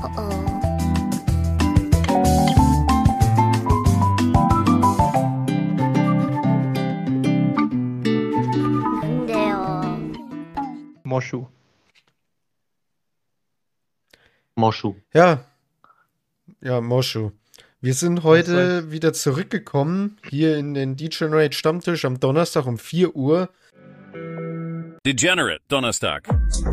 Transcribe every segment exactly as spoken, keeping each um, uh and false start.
Oh oh. 안 돼요. Moschu. Moschu. Ja, ja, Moschu. Wir sind heute wieder zurückgekommen, hier in den Degenerate Stammtisch am Donnerstag um vier Uhr. Degenerate, Donnerstag.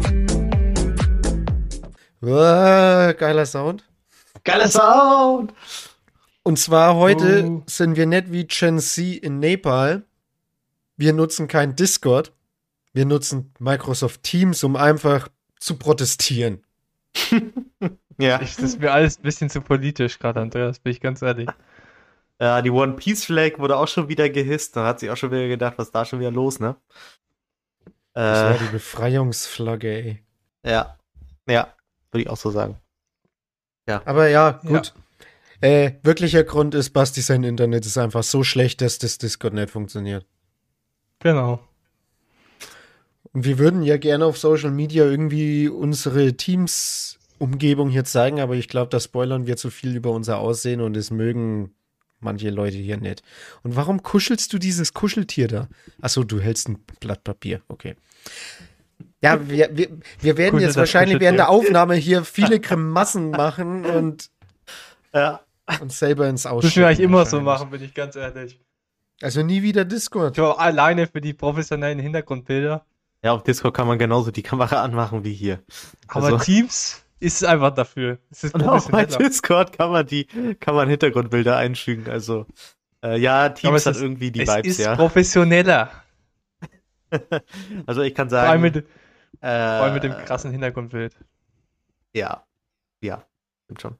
Uah, geiler Sound. Geiler Sound! Und zwar heute Uh. sind wir nicht wie Gen Z in Nepal. Wir nutzen kein Discord. Wir nutzen Microsoft Teams, um einfach zu protestieren. Ja. Ich, das ist mir alles ein bisschen zu politisch gerade, Andreas, bin ich ganz ehrlich. Ja, die One Piece Flag wurde auch schon wieder gehisst. Da hat sich auch schon wieder gedacht, was ist da schon wieder los, ne? Das war Äh, die Befreiungsflagge, ey. ja. Ja, würde ich auch so sagen. Aber ja, gut. Äh, wirklicher Grund ist, Basti, sein Internet ist einfach so schlecht, dass das Discord nicht funktioniert. Genau. Und wir würden ja gerne auf Social Media irgendwie unsere Teams-Umgebung hier zeigen, aber ich glaube, da spoilern wir zu viel über unser Aussehen und es mögen manche Leute hier nicht. Und warum kuschelst du dieses Kuscheltier da? Achso, du hältst ein Blatt Papier, okay. Ja, wir, wir, wir werden Kuschel jetzt das wahrscheinlich während der Kuscheltier. Aufnahme hier viele Grimassen machen und Ja. uns selber ins Das Ausschütten. müssen wir eigentlich immer so wahrscheinlich. machen, bin ich ganz ehrlich. Also nie wieder Discord. Ich war alleine für die professionellen Hintergrundbilder. Ja, auf Discord kann man genauso die Kamera anmachen wie hier. Aber Also- Teams ist einfach dafür. Es ist Und auch bei professioneller. Discord kann man die, kann man Hintergrundbilder einfügen. Also, äh, ja, Aber Teams es hat ist- irgendwie die Es Vibes, ist ja. professioneller. Also ich kann Vor allem, sagen, mit, äh, vor allem mit dem krassen Hintergrundbild. Ja, ja, stimmt schon.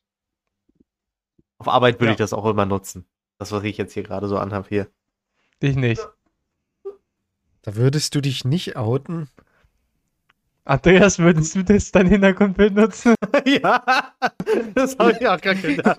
Auf Arbeit würde Ja. ich das auch immer nutzen. Das, was ich jetzt hier gerade so anhabe hier. Ich nicht. Da würdest du dich nicht outen? Andreas, würdest du das dein Hintergrundbild nutzen? Ja, das habe ich auch gerade gedacht.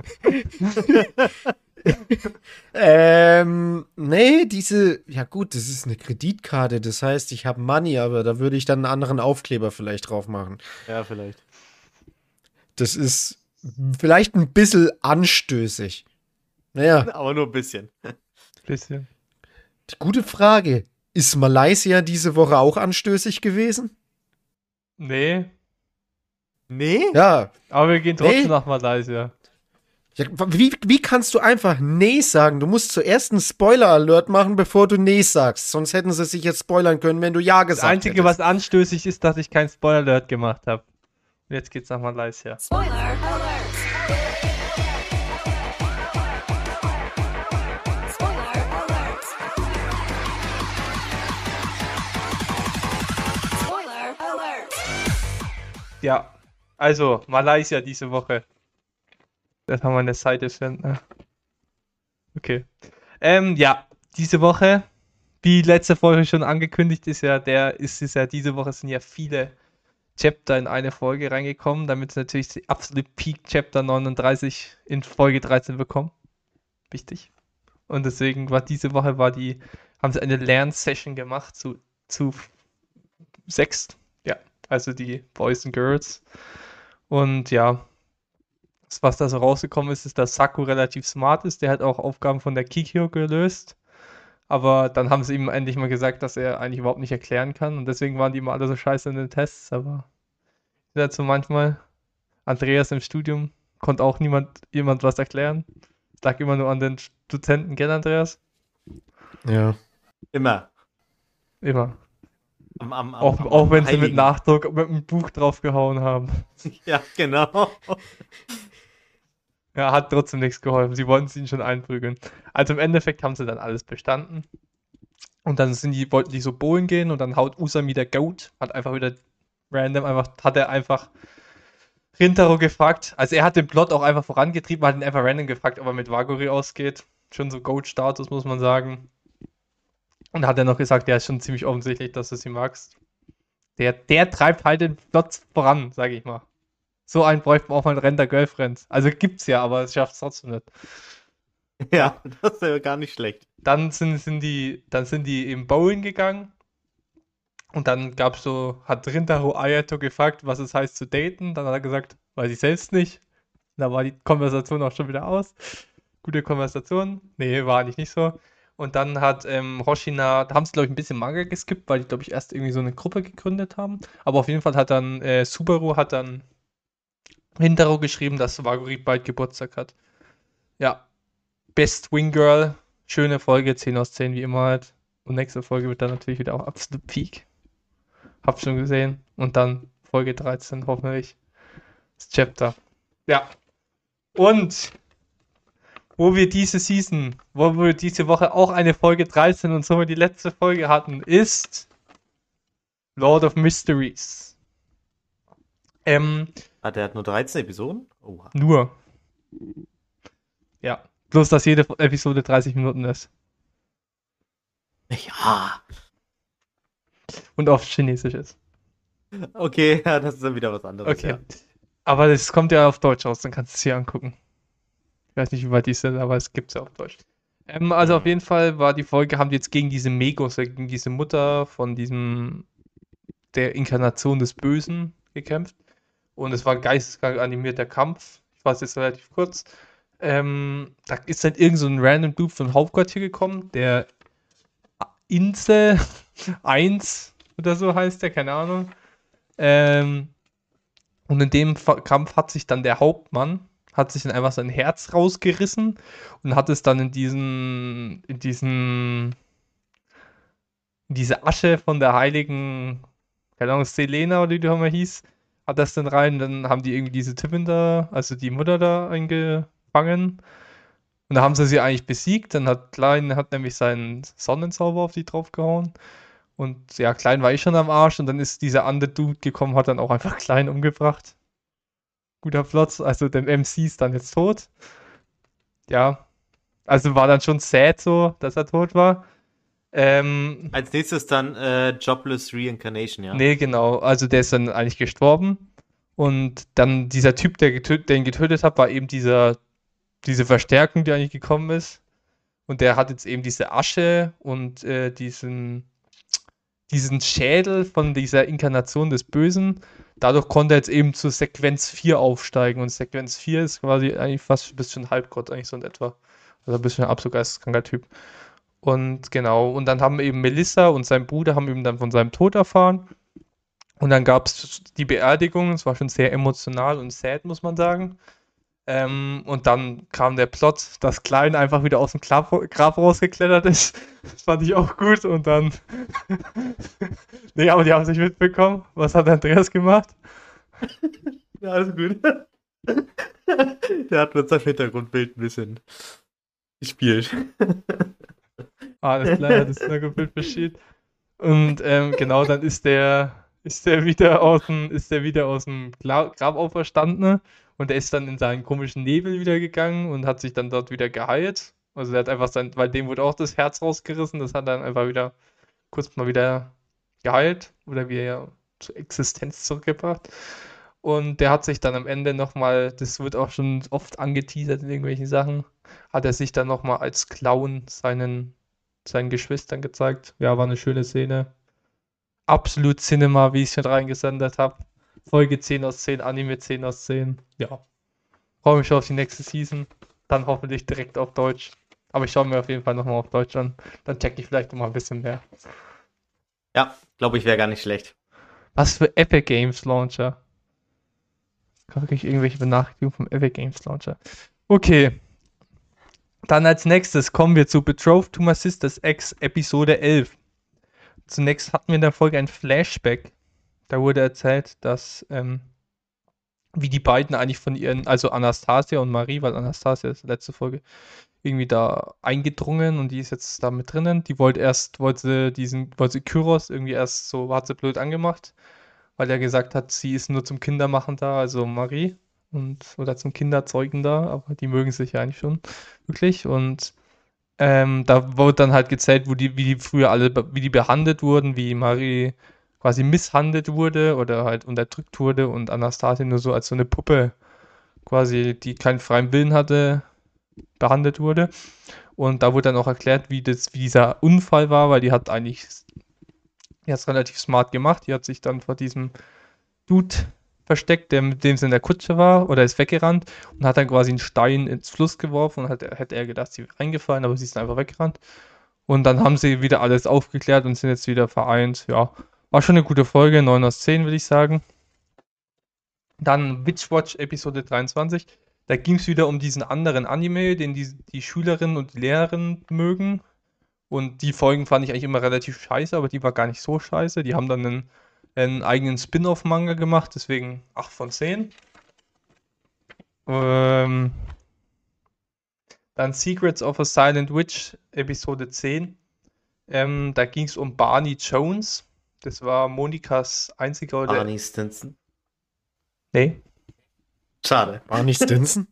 Ähm, nee, diese, ja gut, das ist eine Kreditkarte, das heißt, ich habe Money, aber da würde ich dann einen anderen Aufkleber vielleicht drauf machen. Ja, vielleicht. Das ist vielleicht ein bisschen anstößig. Naja, Aber nur ein bisschen. Bisschen. die gute Frage. Ist Malaysia diese Woche auch anstößig gewesen? Nee, Nee? Ja. aber wir gehen trotzdem Nee. nach Malaysia. ja wie, wie kannst du einfach Nee sagen? Du musst zuerst einen Spoiler-Alert machen, bevor du Nee sagst. Sonst hätten sie sich jetzt spoilern können, wenn du Ja Das gesagt Einzige, hättest. was anstößig ist, dass ich kein Spoiler-Alert gemacht habe. Und jetzt geht's nach Malaysia. Spoiler alert. Spoiler alert. Spoiler alert. Ja, also Malaysia diese Woche. Das haben wir eine Seite finden. Okay. Ähm, ja, diese Woche, wie letzte Folge schon angekündigt, ist ja der, ist es ja diese Woche sind ja viele Chapter in eine Folge reingekommen, damit es natürlich die absolute Peak Chapter neununddreißig in Folge dreizehn bekommen. Wichtig. Und deswegen war diese Woche war die, haben sie eine Lernsession gemacht zu, zu sechs. Ja, also die Boys and Girls. Und ja, das, was da so rausgekommen ist, ist, dass Saku relativ smart ist. Der hat auch Aufgaben von der Kikyo gelöst. Aber dann haben sie ihm endlich mal gesagt, dass er eigentlich überhaupt nicht erklären kann. Und deswegen waren die immer alle so scheiße in den Tests. Aber dazu manchmal, Andreas im Studium, konnte auch niemand jemand was erklären. Lag immer nur an den Dozenten, gell, Andreas? Ja. Immer. Immer. Am, am, am, Auch, am, auch am wenn sie mit Heiligen. Nachdruck mit einem Buch draufgehauen haben. Ja, genau. Ja, hat trotzdem nichts geholfen. Sie wollten es ihnen schon einprügeln. Also im Endeffekt haben sie dann alles bestanden. Und dann sind die, wollten die so bowlen gehen und dann haut Usami der Goat, hat einfach wieder random, einfach, hat er einfach Rintaro gefragt. Also er hat den Plot auch einfach vorangetrieben, hat ihn einfach random gefragt, ob er mit Wagori ausgeht. Schon so Goat-Status, muss man sagen. Und da hat er noch gesagt, ja, ist schon ziemlich offensichtlich, dass du sie magst. Der, der treibt halt den Plot voran, sage ich mal. So einen bräuchte man auch mal in Render Girlfriends. Also gibt's ja, aber es schafft es trotzdem nicht. Ja, das ist ja gar nicht schlecht. Dann sind, sind die, dann sind die im Bowling gegangen. Und dann gab's so, hat Rintaro Ayato gefragt, was es heißt zu daten. Dann hat er gesagt, Weiß ich selbst nicht. Da war die Konversation auch schon wieder aus. Gute Konversation. Nee, war eigentlich nicht so. Und dann hat ähm, Hoshina, da haben sie, glaube ich, ein bisschen Manga geskippt, weil die, glaube ich, erst irgendwie so eine Gruppe gegründet haben. Aber auf jeden Fall hat dann äh, Subaru hat dann Hintaro geschrieben, dass Wagurit bald Geburtstag hat. Ja. Best Wing Girl. Schöne Folge, zehn aus zehn wie immer halt. Und nächste Folge wird dann natürlich wieder auch absolut Peak. Hab schon gesehen. Und dann Folge dreizehn hoffentlich. Das Chapter. Ja. Und wo wir diese Season, wo wir diese Woche auch eine Folge dreizehn und somit die letzte Folge hatten, ist Lord of Mysteries. Ähm, Ah, der hat nur dreizehn Episoden? Oha. nur. Ja. Bloß, dass jede Episode dreißig Minuten ist. Ja. Und auf Chinesisch ist. Okay, ja, das ist dann wieder was anderes. Okay. Ja. Aber das kommt ja auf Deutsch raus, dann kannst du es hier angucken. Ich weiß nicht, wie weit die sind, aber es gibt es ja auf Deutsch. Ähm, also auf jeden Fall war die Folge, haben die jetzt gegen diese Megos, äh, gegen diese Mutter von diesem, der Inkarnation des Bösen gekämpft. Und es war ein geisteskrank animierter Kampf. Ich fasse jetzt relativ kurz. Ähm, da ist dann irgend so ein random Dude von Hauptquartier gekommen, der Insel eins oder so heißt der, keine Ahnung. Ähm, und in dem Fa- Kampf hat sich dann der Hauptmann, hat sich dann einfach sein Herz rausgerissen und hat es dann in diesen, in diesen, in diese Asche von der heiligen, keine Ahnung, Selena oder wie die auch immer hieß, hat das dann rein, dann haben die irgendwie diese Typin da, also die Mutter da eingefangen. Und da haben sie sie eigentlich besiegt. Dann hat Klein hat nämlich seinen Sonnenzauber auf die draufgehauen. Und ja, Klein war eh schon am Arsch. Und dann ist dieser andere Dude gekommen, hat dann auch einfach Klein umgebracht. Guter Plot. Also der M C ist dann jetzt tot. Ja. Also war dann schon sad so, dass er tot war. Ähm, Als nächstes dann äh, Jobless Reincarnation, ja? Nee, genau. Also der ist dann eigentlich gestorben. Und dann dieser Typ, der, getö- der ihn getötet hat, war eben dieser, diese Verstärkung, die eigentlich gekommen ist. Und der hat jetzt eben diese Asche und äh, diesen, diesen Schädel von dieser Inkarnation des Bösen. Dadurch konnte er jetzt eben zu Sequenz vier aufsteigen. Und Sequenz vier ist quasi eigentlich fast ein bisschen Halbgott, eigentlich so in etwa. Also ein bisschen ein absolut geisteskranker Typ. Und genau, und dann haben eben Melissa und sein Bruder haben eben dann von seinem Tod erfahren. Und dann gab es die Beerdigung, es war schon sehr emotional und sad, muss man sagen. Ähm, und dann kam der Plot, dass Klein einfach wieder aus dem Grab, Grab rausgeklettert ist. Das fand ich auch gut. Und dann. Nee, aber die haben es nicht mitbekommen. Was hat Andreas gemacht? Ja, alles gut. Der hat mit seinem Hintergrundbild ein bisschen gespielt. Alles klar, das Bild versteht. Und ähm, genau, dann ist der, ist der wieder aus dem, ist der wieder aus dem Gla- Grab auferstanden und der ist dann in seinen komischen Nebel wieder gegangen und hat sich dann dort wieder geheilt. Also der hat einfach sein, weil dem wurde auch das Herz rausgerissen, das hat dann einfach wieder kurz mal wieder geheilt oder wieder zur Existenz zurückgebracht. Und der hat sich dann am Ende nochmal, das wird auch schon oft angeteasert in irgendwelchen Sachen, hat er sich dann nochmal als Clown seinen seinen Geschwistern gezeigt. Ja, war eine schöne Szene. Absolut Cinema, wie ich es mit reingesendet habe. Folge zehn aus zehn, Anime zehn aus zehn. Ja. Freue mich schon auf die nächste Season. Dann hoffentlich direkt auf Deutsch. Aber ich schaue mir auf jeden Fall nochmal auf Deutsch an. Dann check ich vielleicht nochmal ein bisschen mehr. Ja, glaube ich, wäre gar nicht schlecht. Was für Epic Games Launcher. Kann ich irgendwelche Benachrichtigungen vom Epic Games Launcher. Okay. Dann als nächstes kommen wir zu Betrothed to My Sister's Ex, Episode elf. Zunächst hatten wir in der Folge ein Flashback. Da wurde erzählt, dass, ähm, wie die beiden eigentlich von ihren, also Anastasia und Marie, weil Anastasia ist letzte Folge, irgendwie da eingedrungen und die ist jetzt da mit drinnen. Die wollte erst, wollte diesen, wollte Kyros irgendwie erst so, hat sie blöd angemacht, weil er gesagt hat, sie ist nur zum Kindermachen da, also Marie. Und, oder zum Kinderzeugen da, aber die mögen sich ja eigentlich schon wirklich. Und ähm, da wurde dann halt gezählt, wo die, wie die früher alle, be- wie die behandelt wurden, wie Marie quasi misshandelt wurde oder halt unterdrückt wurde und Anastasia nur so als so eine Puppe quasi, die keinen freien Willen hatte, behandelt wurde. Und da wurde dann auch erklärt, wie das, wie dieser Unfall war, weil die hat eigentlich, die hat es relativ smart gemacht. Die hat sich dann vor diesem Dude versteckt, der mit dem sie in der Kutsche war oder ist weggerannt und hat dann quasi einen Stein ins Fluss geworfen und hat, hätte er gedacht, sie wäre reingefallen, aber sie ist einfach weggerannt. Und dann haben sie wieder alles aufgeklärt und sind jetzt wieder vereint. Ja, war schon eine gute Folge, neun aus zehn würde ich sagen. Dann Witchwatch Episode dreiundzwanzig. Da ging es wieder um diesen anderen Anime, den die, die Schülerinnen und Lehrer mögen. Und die Folgen fand ich eigentlich immer relativ scheiße, aber die war gar nicht so scheiße. Die haben dann einen, einen eigenen Spin-off-Manga gemacht, deswegen acht von zehn. Ähm, dann Secrets of a Silent Witch, Episode zehn. Ähm, da ging es um Barney Jones. Das war Monikas einziger oder. Barney Stinson. Nee. Schade. Barney Stinson?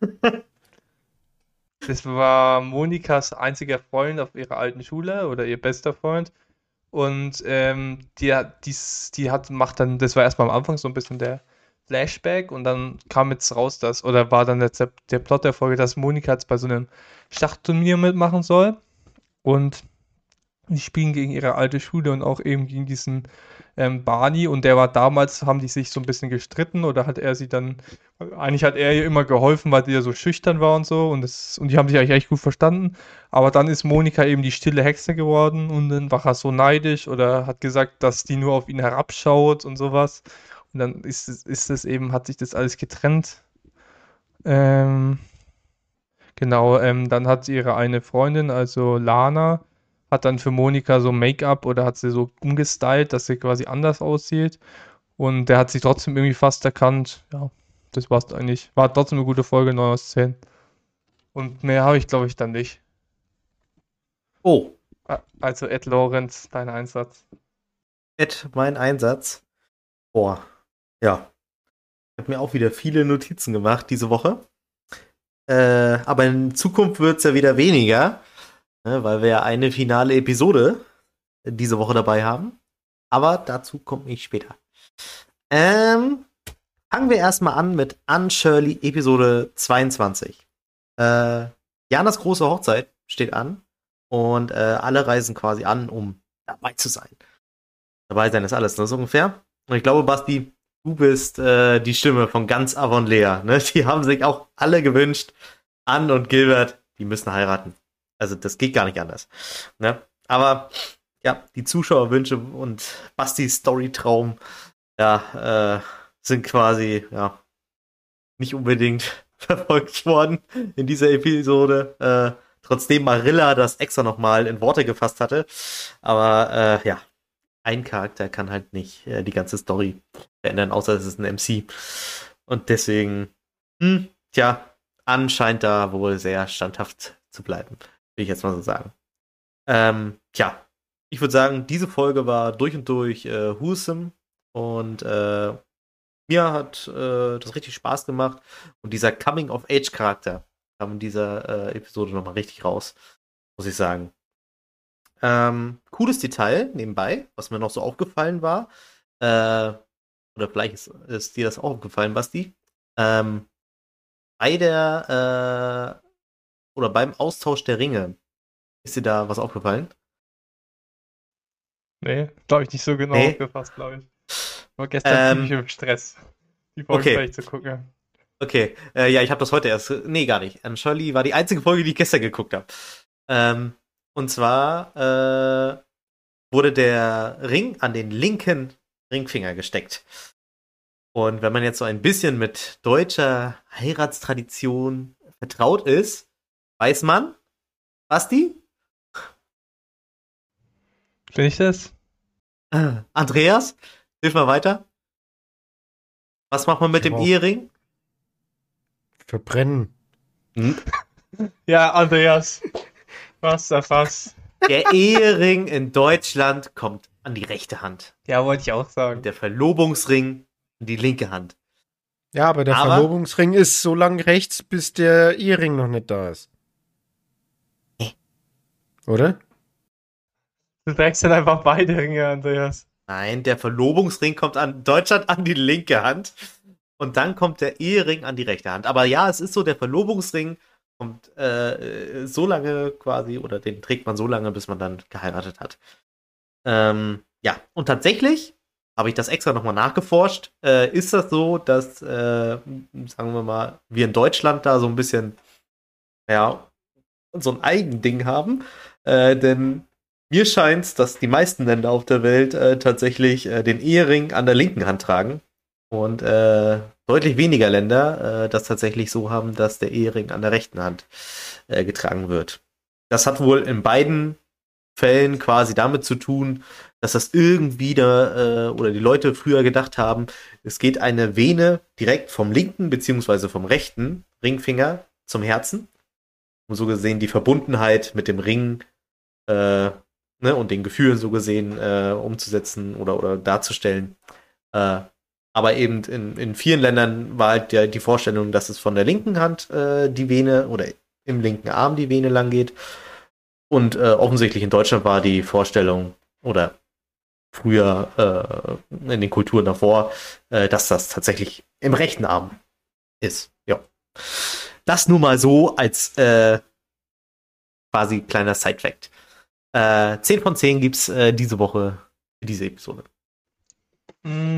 Das war Monikas einziger Freund auf ihrer alten Schule oder ihr bester Freund. Und ähm, die, hat- dies, die hat, macht dann, das war erstmal am Anfang so ein bisschen der Flashback und dann kam jetzt raus, dass, oder war dann jetzt der, der Plot der Folge, dass Monika jetzt bei so einem Schachturnier mitmachen soll. Und die spielen gegen ihre alte Schule und auch eben gegen diesen ähm, Barney. Und der war damals, haben die sich so ein bisschen gestritten oder hat er sie dann, eigentlich hat er ihr immer geholfen, weil die ja so schüchtern war und so. Und, das, und die haben sich eigentlich echt gut verstanden. Aber dann ist Monika eben die stille Hexe geworden und dann war er so neidisch oder hat gesagt, dass die nur auf ihn herabschaut und sowas. Und dann ist es, ist es eben, hat sich das alles getrennt. Ähm, genau, ähm, dann hat sie ihre eine Freundin, also Lana, hat dann für Monika so Make-up oder hat sie so umgestylt, dass sie quasi anders aussieht. Und der hat sie trotzdem irgendwie fast erkannt. Ja, das war's eigentlich. War trotzdem eine gute Folge, neun aus zehn. Und mehr habe ich, glaube ich, dann nicht. Oh, A- Also Ed Lorenz, dein Einsatz. Ed, mein Einsatz. Boah, ja. Ich habe mir auch wieder viele Notizen gemacht diese Woche. Äh, aber in Zukunft wird es ja wieder weniger, ne, weil wir ja eine finale Episode diese Woche dabei haben. Aber dazu komme ich später. Ähm, fangen wir erstmal an mit Anne Shirley Episode zweiundzwanzig. Äh, Janas große Hochzeit steht an und äh, alle reisen quasi an, um dabei zu sein. Dabei sein ist alles, ne, so ungefähr. Und ich glaube, Basti, du bist äh, die Stimme von ganz Avonlea. Ne? Die haben sich auch alle gewünscht, Anne und Gilbert, die müssen heiraten. Also das geht gar nicht anders. Ne? Aber ja, die Zuschauerwünsche und Bastis Storytraum ja, äh, sind quasi ja nicht unbedingt verfolgt worden in dieser Episode. Äh, trotzdem Marilla das extra nochmal in Worte gefasst hatte. Aber äh, ja, ein Charakter kann halt nicht äh, die ganze Story verändern, außer es ist ein M C. Und deswegen, hm, tja, Anne scheint da wohl sehr standhaft zu bleiben, will ich jetzt mal so sagen. Ähm, tja, ich würde sagen, diese Folge war durch und durch äh, wholesome und äh, mir hat äh, das richtig Spaß gemacht und dieser Coming-of-Age-Charakter kam in dieser äh, Episode nochmal richtig raus, muss ich sagen. Ähm, cooles Detail nebenbei, was mir noch so aufgefallen war, äh, oder vielleicht ist, ist dir das auch aufgefallen, Basti, ähm, bei der, äh, oder beim Austausch der Ringe, ist dir da was aufgefallen? Nee, glaube ich nicht so genau Nee? aufgefasst, glaube ich. War gestern Ähm, ziemlich im Stress, die Folge okay. fertig zu gucken. Okay, äh, ja, ich habe das heute erst. Nee, gar nicht. Anne Shirley war die einzige Folge, die ich gestern geguckt habe. Ähm, und zwar äh, wurde der Ring an den linken Ringfinger gesteckt. Und wenn man jetzt so ein bisschen mit deutscher Heiratstradition vertraut ist, weiß man, Basti? Bin ich das? Äh, Andreas? Hilf mal weiter. Was macht man mit dem Ja. Ehering? Verbrennen. Hm? Ja, Andreas. Was da was? Der Ehering in Deutschland kommt an die rechte Hand. Ja, wollte ich auch sagen. Und der Verlobungsring in die linke Hand. Ja, aber der Aber- Verlobungsring ist so lang rechts, bis der Ehering noch nicht da ist. Hä? Oder? Du trägst dann einfach beide Ringe, Andreas. Nein, der Verlobungsring kommt an Deutschland an die linke Hand. Und dann kommt der Ehering an die rechte Hand. Aber ja, es ist so, der Verlobungsring kommt äh, so lange quasi, oder den trägt man so lange, bis man dann geheiratet hat. Ähm, ja, und tatsächlich habe ich das extra nochmal nachgeforscht. Äh, ist das so, dass, äh, sagen wir mal, wir in Deutschland da so ein bisschen, ja, so ein Eigending haben? Äh, denn mir scheint es, dass die meisten Länder auf der Welt äh, tatsächlich äh, den Ehering an der linken Hand tragen. Und äh, deutlich weniger Länder äh, das tatsächlich so haben, dass der Ehering an der rechten Hand äh, getragen wird. Das hat wohl in beiden Fällen quasi damit zu tun, dass das irgendwie da, äh, oder die Leute früher gedacht haben, es geht eine Vene direkt vom linken beziehungsweise vom rechten Ringfinger zum Herzen, um so gesehen die Verbundenheit mit dem Ring äh, ne, und den Gefühlen so gesehen äh, umzusetzen oder, oder darzustellen. Äh, aber eben in, in vielen Ländern war halt der, die Vorstellung, dass es von der linken Hand äh, die Vene oder im linken Arm die Vene lang geht. Und äh, offensichtlich in Deutschland war die Vorstellung oder früher äh, in den Kulturen davor, äh, dass das tatsächlich im rechten Arm ist. Ja. Das nur mal so als äh, quasi kleiner Side-Fact. Äh, zehn von zehn gibt's äh, diese Woche für diese Episode. Mm.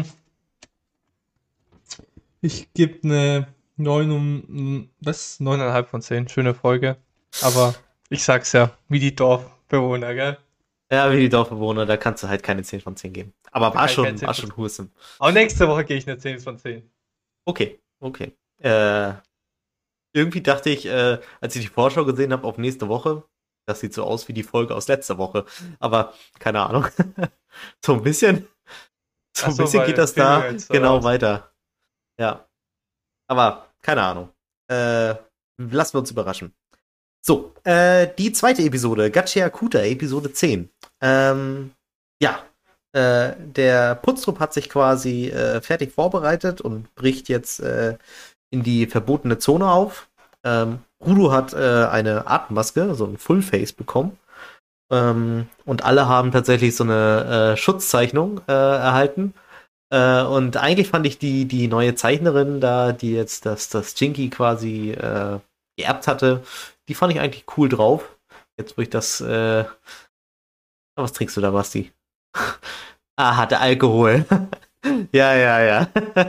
Ich gebe eine neun um, was? neun Komma fünf von zehn. Schöne Folge. Aber ich sag's ja, wie die Dorfbewohner, gell? Ja, wie die Dorfbewohner, da kannst du halt keine zehn von zehn geben. Aber Da war kann ich keine schon, zehn war von schon wholesome. Aber nächste Woche gehe ich eine zehn von zehn. Okay, okay. Äh, irgendwie dachte ich, äh, als ich die Vorschau gesehen habe auf nächste Woche, das sieht so aus wie die Folge aus letzter Woche. Aber keine Ahnung. so ein bisschen, so ein Ach so, bisschen weil geht das Filme da jetzt so genau raus. weiter. Ja. Aber keine Ahnung. Äh, lassen wir uns überraschen. So, äh, die zweite Episode, Gachiakuta, Episode zehn. Ähm, ja, äh, der Putztrupp hat sich quasi äh, fertig vorbereitet und bricht jetzt äh, in die verbotene Zone auf. Ähm, Rudo hat äh, eine Atemmaske, so ein Fullface bekommen. Ähm, und alle haben tatsächlich so eine äh, Schutzzeichnung äh, erhalten. Äh, und eigentlich fand ich die, die neue Zeichnerin da, die jetzt das, das Jinky quasi äh, geerbt hatte, die fand ich eigentlich cool drauf. Jetzt, wo ich das, äh, was trinkst du da, Basti? ah, hatte Alkohol. ja, ja, ja.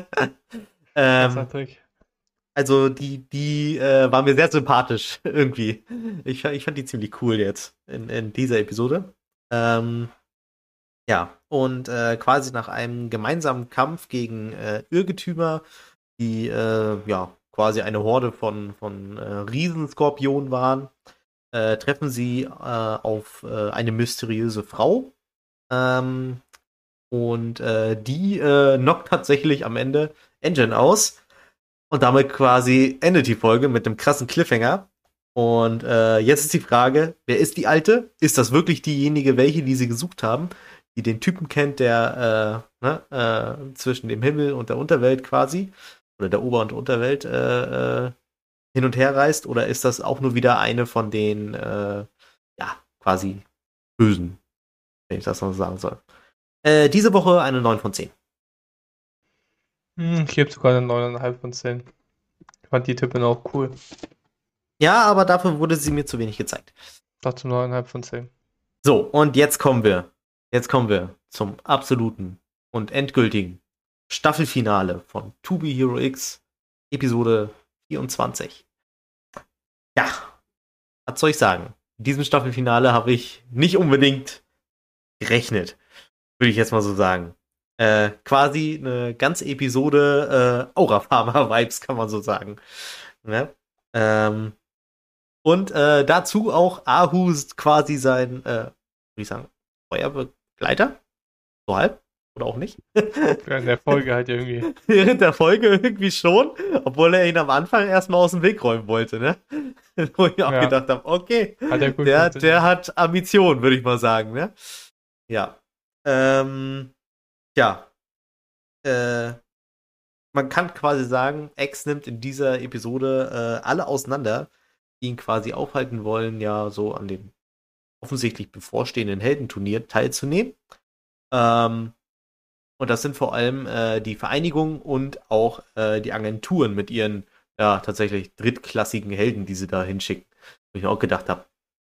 ähm, Trick. also, die, die äh, war mir sehr sympathisch, irgendwie. Ich, ich fand die ziemlich cool jetzt in, in dieser Episode. Ähm, ja, und äh, quasi nach einem gemeinsamen Kampf gegen äh, Irrgetümer, die äh, ja quasi eine Horde von, von äh, Riesenskorpionen waren, äh, treffen sie äh, auf äh, eine mysteriöse Frau. Ähm, und äh, die äh, knockt tatsächlich am Ende Engine aus. Und damit quasi endet die Folge mit einem krassen Cliffhanger. Und äh, jetzt ist die Frage, wer ist die Alte? Ist das wirklich diejenige, welche, die sie gesucht haben? Die den Typen kennt, der äh, ne, äh, zwischen dem Himmel und der Unterwelt quasi, oder der Ober- und Unterwelt äh, äh, hin und her reist? Oder ist das auch nur wieder eine von den, äh, ja, quasi Bösen, wenn ich das noch sagen soll? Äh, diese Woche eine neun von zehn. Hm, ich gebe sogar eine neun Komma fünf von zehn. Ich fand die Typen auch cool. Ja, aber dafür wurde sie mir zu wenig gezeigt. Dazu neun Komma fünf von zehn. So, und jetzt kommen wir. Jetzt kommen wir zum absoluten und endgültigen Staffelfinale von To Be Hero X, Episode vierundzwanzig. Ja, was soll ich sagen? In diesem Staffelfinale habe ich nicht unbedingt gerechnet, würde ich jetzt mal so sagen. Äh, quasi eine ganze Episode äh, Aura-Farmer-Vibes, kann man so sagen. Ne? Ähm, und äh, dazu auch Ahus quasi sein, äh, würde ich sagen, Feuerbegleiter? So halb? Oder auch nicht? Ja, in der Folge halt irgendwie. Während der Folge irgendwie schon, obwohl er ihn am Anfang erstmal aus dem Weg räumen wollte, ne? Wo ich auch Ja. gedacht habe, okay, Hat er gut der, funktioniert. der hat Ambition, würde ich mal sagen, ne? Ja. Ähm, ja. Äh, man kann quasi sagen, X nimmt in dieser Episode äh, alle auseinander, die ihn quasi aufhalten wollen, ja, so an dem offensichtlich bevorstehenden Heldenturnier teilzunehmen. Ähm, und das sind vor allem äh, die Vereinigung und auch äh, die Agenturen mit ihren, ja, tatsächlich drittklassigen Helden, die sie da hinschicken. Wo ich mir auch gedacht habe,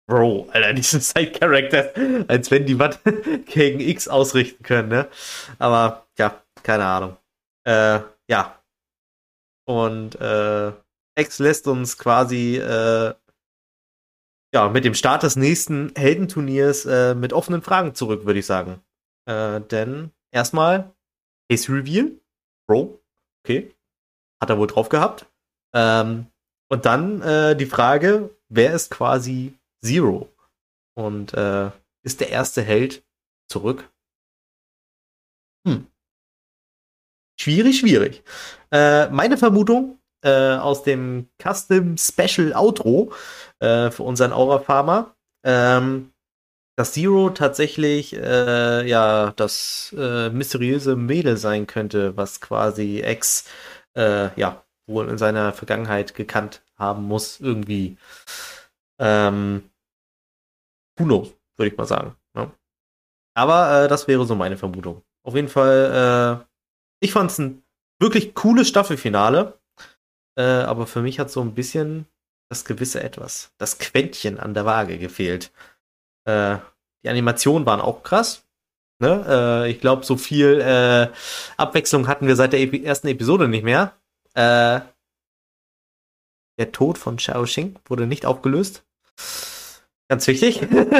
Bro, Alter, diese Side-Characters, als wenn die was gegen X ausrichten können, ne? Aber, ja, keine Ahnung. Äh, ja. Und, äh, X lässt uns quasi, äh, ja, mit dem Start des nächsten Heldenturniers äh, mit offenen Fragen zurück, würde ich sagen. Äh, denn erstmal Case Reveal. Bro, okay. Hat er wohl drauf gehabt. Ähm, und dann äh, die Frage, wer ist quasi Zero? Und äh, ist der erste Held zurück? Hm. Schwierig, schwierig. Äh, meine Vermutung äh, aus dem Custom Special Outro äh, für unseren Aura Farmer, ähm, dass Zero tatsächlich äh, ja das äh, mysteriöse Mädel sein könnte, was quasi X äh, ja wohl in seiner Vergangenheit gekannt haben muss, irgendwie. Ähm, who knows, würde ich mal sagen. Ja. Aber äh, das wäre so meine Vermutung. Auf jeden Fall, äh, ich fand es ein wirklich cooles Staffelfinale, äh, aber für mich hat so ein bisschen das gewisse Etwas, das Quäntchen an der Waage gefehlt. Äh, die Animationen waren auch krass. Ne? Äh, ich glaube, so viel äh, Abwechslung hatten wir seit der Epi- ersten Episode nicht mehr. Äh, der Tod von Shao Xing wurde nicht aufgelöst. Ganz wichtig.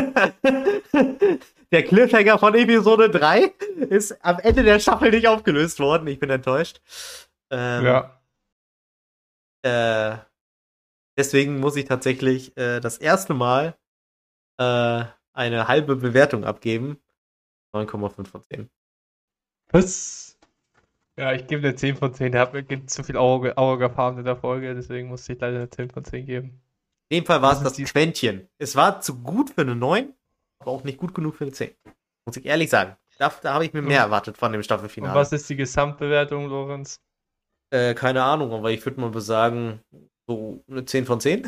Der Cliffhanger von Episode drei ist am Ende der Staffel nicht aufgelöst worden. Ich bin enttäuscht. Ähm, Ja. Äh, deswegen muss ich tatsächlich äh, das erste Mal äh, eine halbe Bewertung abgeben. neun Komma fünf von zehn. Was? Ja, ich gebe eine zehn von zehn. Der hat mir gibt zu viel Auge, Auge gefarmt in der Folge, deswegen musste ich leider eine zehn von zehn geben. In dem Fall war es Was das ist die- Quäntchen. Es war zu gut für eine neun, aber auch nicht gut genug für eine zehn. Muss ich ehrlich sagen. Da, da habe ich mir mehr Und- erwartet von dem Und Staffelfinale. was ist die Gesamtbewertung, Lorenz? Äh, keine Ahnung, aber ich würde mal sagen, so eine zehn von zehn.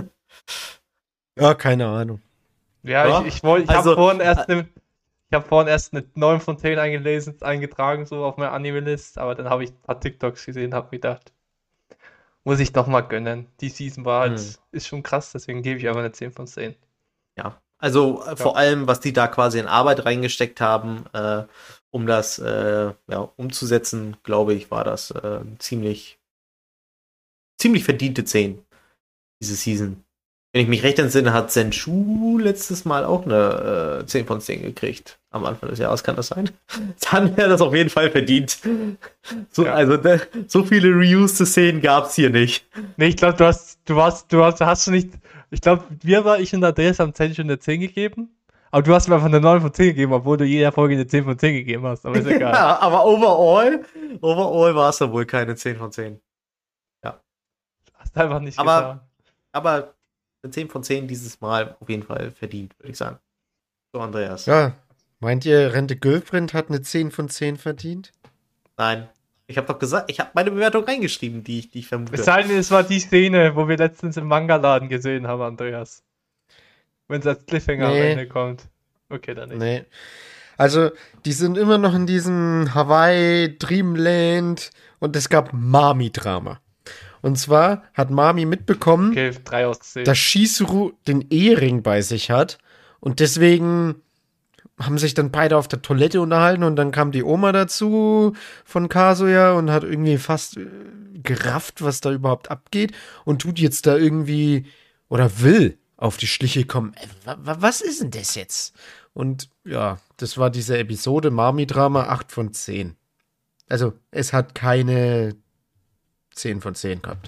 Ja, keine Ahnung. Ja, Ja, ich, ich, wollt- ich also- habe vorhin erst eine, ich habe vorhin erst eine neun von zehn eingelesen, eingetragen, so auf meine Anime-List, aber dann habe ich ein paar TikToks gesehen und habe mir gedacht, muss ich doch mal gönnen. Die Season war halt, Hm. ist schon krass, deswegen gebe ich einfach eine zehn von zehn. Ja, also äh, vor allem, was die da quasi in Arbeit reingesteckt haben, äh, um das äh, ja, umzusetzen, glaube ich, war das äh, ziemlich, ziemlich verdiente zehn, diese Season. Wenn ich mich recht entsinne, hat Senshu letztes Mal auch eine äh, zehn von zehn gekriegt. Am Anfang des Jahres kann das sein. Dann wäre das auf jeden Fall verdient. So, Ja. Also ne, so viele reused Szenen gab es hier nicht. Nee, ich glaube, du hast, du warst, du hast, hast du nicht, ich glaube, mir war ich und Andreas haben Zen schon eine zehn gegeben, aber du hast mir einfach eine neun von zehn gegeben, obwohl du jeder Folge eine zehn von zehn gegeben hast, aber ist egal. Ja, aber overall, overall war es dann wohl keine zehn von zehn. Hast einfach nicht Aber- getan. Aber eine zehn von zehn dieses Mal auf jeden Fall verdient, würde ich sagen. So, Andreas. Ja, meint ihr, Rente Girlfriend hat eine zehn von zehn verdient? Nein. Ich habe doch gesagt, ich habe meine Bewertung reingeschrieben, die ich, die ich vermute. Es sei denn, es war die Szene, wo wir letztens im Manga-Laden gesehen haben, Andreas. Wenn es als Cliffhanger am Nee. Ende kommt. Okay, dann nicht. Nee. Also, die sind immer noch in diesem Hawaii, Dreamland und es gab Mami-Drama. Und zwar hat Mami mitbekommen, Okay, drei aus zehn. dass Shizuru den Ehering bei sich hat und deswegen haben sich dann beide auf der Toilette unterhalten und dann kam die Oma dazu von Kazuya und hat irgendwie fast äh, gerafft, was da überhaupt abgeht und tut jetzt da irgendwie oder will auf die Schliche kommen. Äh, wa- wa- was ist denn das jetzt? Und ja, das war diese Episode Mami-Drama acht von zehn. Also, es hat keine zehn von zehn gehabt.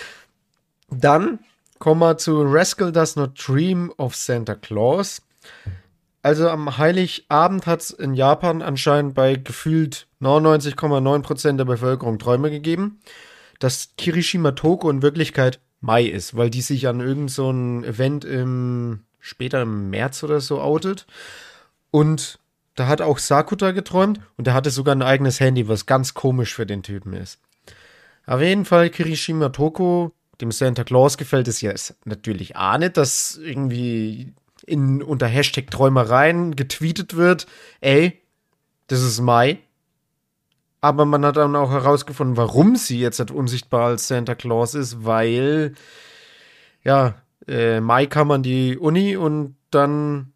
Dann kommen wir zu Rascal Does Not Dream of Santa Claus. Also am Heiligabend hat es in Japan anscheinend bei gefühlt neunundneunzig Komma neun Prozent der Bevölkerung Träume gegeben, dass Kirishima Toko in Wirklichkeit Mai ist, weil die sich an irgend so ein Event im später im März oder so outet. Und da hat auch Sakuta geträumt und der hatte sogar ein eigenes Handy, was ganz komisch für den Typen ist. Auf jeden Fall Kirishima Toko, dem Santa Claus gefällt es jetzt natürlich auch nicht, dass irgendwie in, unter Hashtag Träumereien getweetet wird, ey, das ist Mai. Aber man hat dann auch herausgefunden, warum sie jetzt halt unsichtbar als Santa Claus ist, weil, ja, äh, Mai kam an die Uni und dann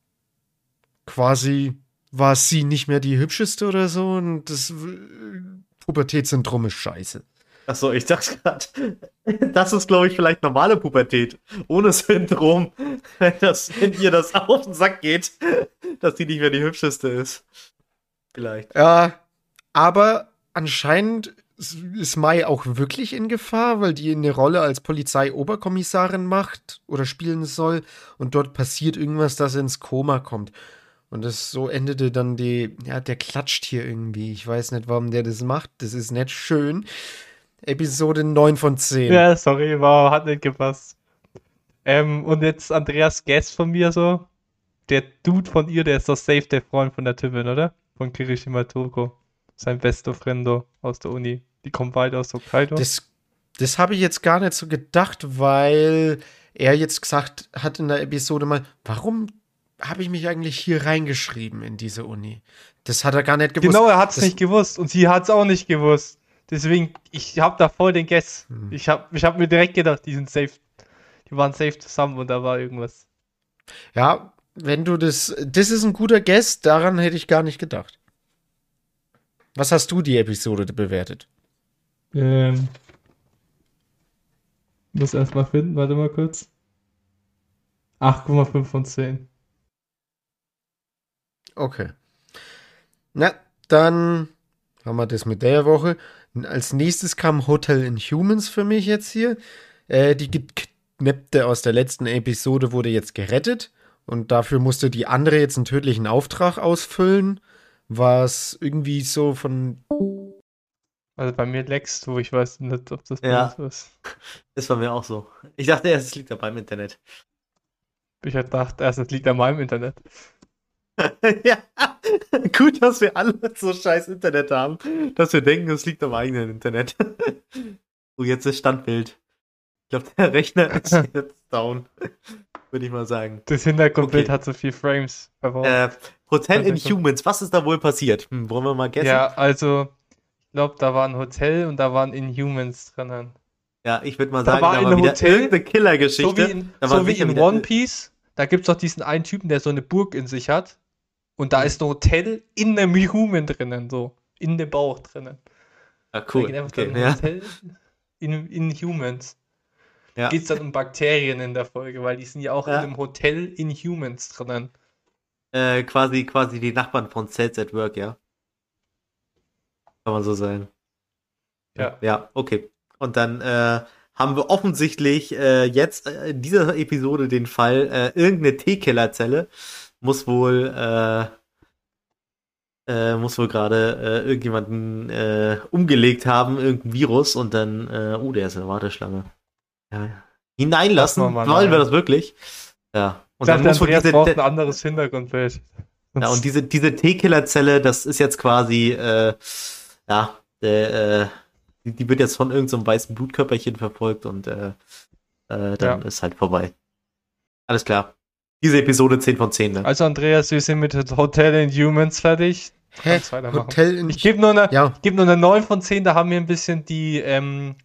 quasi war sie nicht mehr die hübscheste oder so und das äh, Pubertätssyndrom ist scheiße. Achso, ich dachte gerade, das ist, glaube ich, vielleicht normale Pubertät. Ohne Syndrom, wenn, das, wenn ihr das auf den Sack geht, dass die nicht mehr die hübscheste ist. Vielleicht. Ja, aber anscheinend ist Mai auch wirklich in Gefahr, weil die eine Rolle als Polizeioberkommissarin macht oder spielen soll und dort passiert irgendwas, dass er ins Koma kommt. Und das so endete dann die, ja, der klatscht hier irgendwie. Ich weiß nicht, warum der das macht. Das ist nicht schön. Episode neun von zehn. Ja, sorry, war, hat nicht gepasst. Ähm, und jetzt Andreas Guess von mir so. Der Dude von ihr, der ist doch safe der Freund von der Typin, oder? Von Kirishima Toko. Sein bester Friendo aus der Uni. Die kommen beide aus Hokkaido. Das, das habe ich jetzt gar nicht so gedacht, weil er jetzt gesagt hat in der Episode mal, warum habe ich mich eigentlich hier reingeschrieben in diese Uni? Das hat er gar nicht gewusst. Genau, er hat es Das- nicht gewusst und sie hat es auch nicht gewusst. Deswegen, ich habe da voll den Guess. Hm. Ich habe ich hab mir direkt gedacht, die sind safe. Die waren safe zusammen und da war irgendwas. Ja, wenn du das, das ist ein guter Guess, daran hätte ich gar nicht gedacht. Was hast du die Episode bewertet? Ähm. Muss erstmal finden, warte mal kurz. acht Komma fünf von zehn. Okay. Na, dann haben wir das mit der Woche. Als nächstes kam Hotel Inhumans für mich jetzt hier. Äh, die Geknappte aus der letzten Episode wurde jetzt gerettet und dafür musste die andere jetzt einen tödlichen Auftrag ausfüllen, was irgendwie so von... Also bei mir leckst du, ich weiß nicht, ob das bei Ja. uns ist. Das war mir auch so. Ich dachte erst, es liegt dabei im Internet. Ich hab gedacht, erst das liegt an meinem Internet. Ja, gut, dass wir alle so scheiß Internet haben, dass wir denken, es liegt am eigenen Internet. So, jetzt ist Standbild. Ich glaube, der Rechner ist jetzt down, würde ich mal sagen. Das Hintergrundbild Okay. hat so viel Frames. verbraucht. Äh, Hotel Warte, komm. Inhumans, was ist da wohl passiert? Hm, wollen wir mal guessen? Ja, also, ich glaube, da war ein Hotel und da waren Inhumans drinnen. Ja, ich würde mal Da sagen, war da in war einem wieder Hotel, irgendeine Killergeschichte. So wie in, Da war so wie sicher in wieder- One Piece, da gibt es doch diesen einen Typen, der so eine Burg in sich hat. Und da Mhm. ist ein Hotel in einem Human drinnen, so. In dem Bauch drinnen. Ah, Da cool. geht einfach Okay, dann ein ja. Hotel in, in Humans. Ja. Geht es dann um Bakterien in der Folge, weil die sind ja auch Ja. in einem Hotel in Humans drinnen. Äh, quasi, quasi die Nachbarn von Cells at Work, ja. Kann man so sagen. Ja. Ja, okay. Und dann äh, haben wir offensichtlich äh, jetzt äh, in dieser Episode den Fall, äh, irgendeine T-Killer-Zelle muss wohl äh, äh, muss wohl gerade äh, irgendjemanden äh, umgelegt haben, irgendein Virus und dann, äh, oh, der ist in der Warteschlange. Ja. Hineinlassen, Lassen wir mal wollen wir rein. das wirklich? Ja. Und Ich dachte, dann muss wohl Andreas diese, braucht ein anderes Hintergrundbild. ja, und diese, diese T-Killer-Zelle, das ist jetzt quasi, äh, ja, der, äh, die, die wird jetzt von irgendeinem so weißen Blutkörperchen verfolgt und äh, äh, dann Ja. ist halt vorbei. Alles klar. Diese Episode zehn von zehn, ne? Also Andreas, wir sind mit Hotel in Humans fertig. Hä? Kannst weitermachen. Hotel in... Ich gebe nur eine, Ja, ich geb nur eine neun von zehn, da haben wir ein bisschen die, ähm,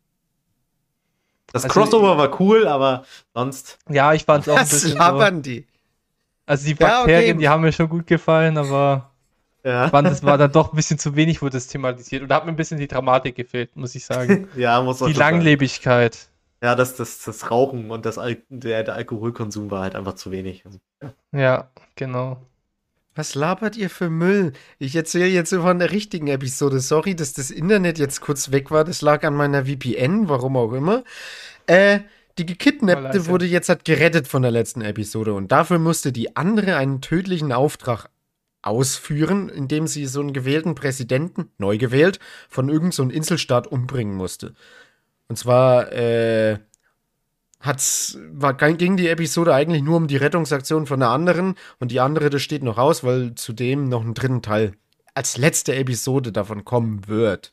Das also- Crossover war cool, aber sonst, ja, ich fand es auch ein was bisschen so. labern die? Also die Ja, okay. Bakterien, die haben mir schon gut gefallen, aber ja. ich fand, das war dann doch ein bisschen zu wenig, wurde das thematisiert. Und da hat mir ein bisschen die Dramatik gefehlt, muss ich sagen. Ja, muss man Die schon sagen. Langlebigkeit. Ja, das, das, das Rauchen und das Al der, der Alkoholkonsum war halt einfach zu wenig. Ja, genau. Was labert ihr für Müll? Ich erzähle jetzt von der richtigen Episode. Sorry, dass das Internet jetzt kurz weg war. Das lag an meiner V P N, warum auch immer. Äh, die Gekidnappte Malaysia. wurde jetzt halt gerettet von der letzten Episode und dafür musste die andere einen tödlichen Auftrag ausführen, indem sie so einen gewählten Präsidenten, neu gewählt, von irgendeinem so einem Inselstaat umbringen musste. Und zwar, äh, hat's, war, ging die Episode eigentlich nur um die Rettungsaktion von der anderen und die andere, das steht noch aus, weil zudem noch ein dritten Teil als letzte Episode davon kommen wird.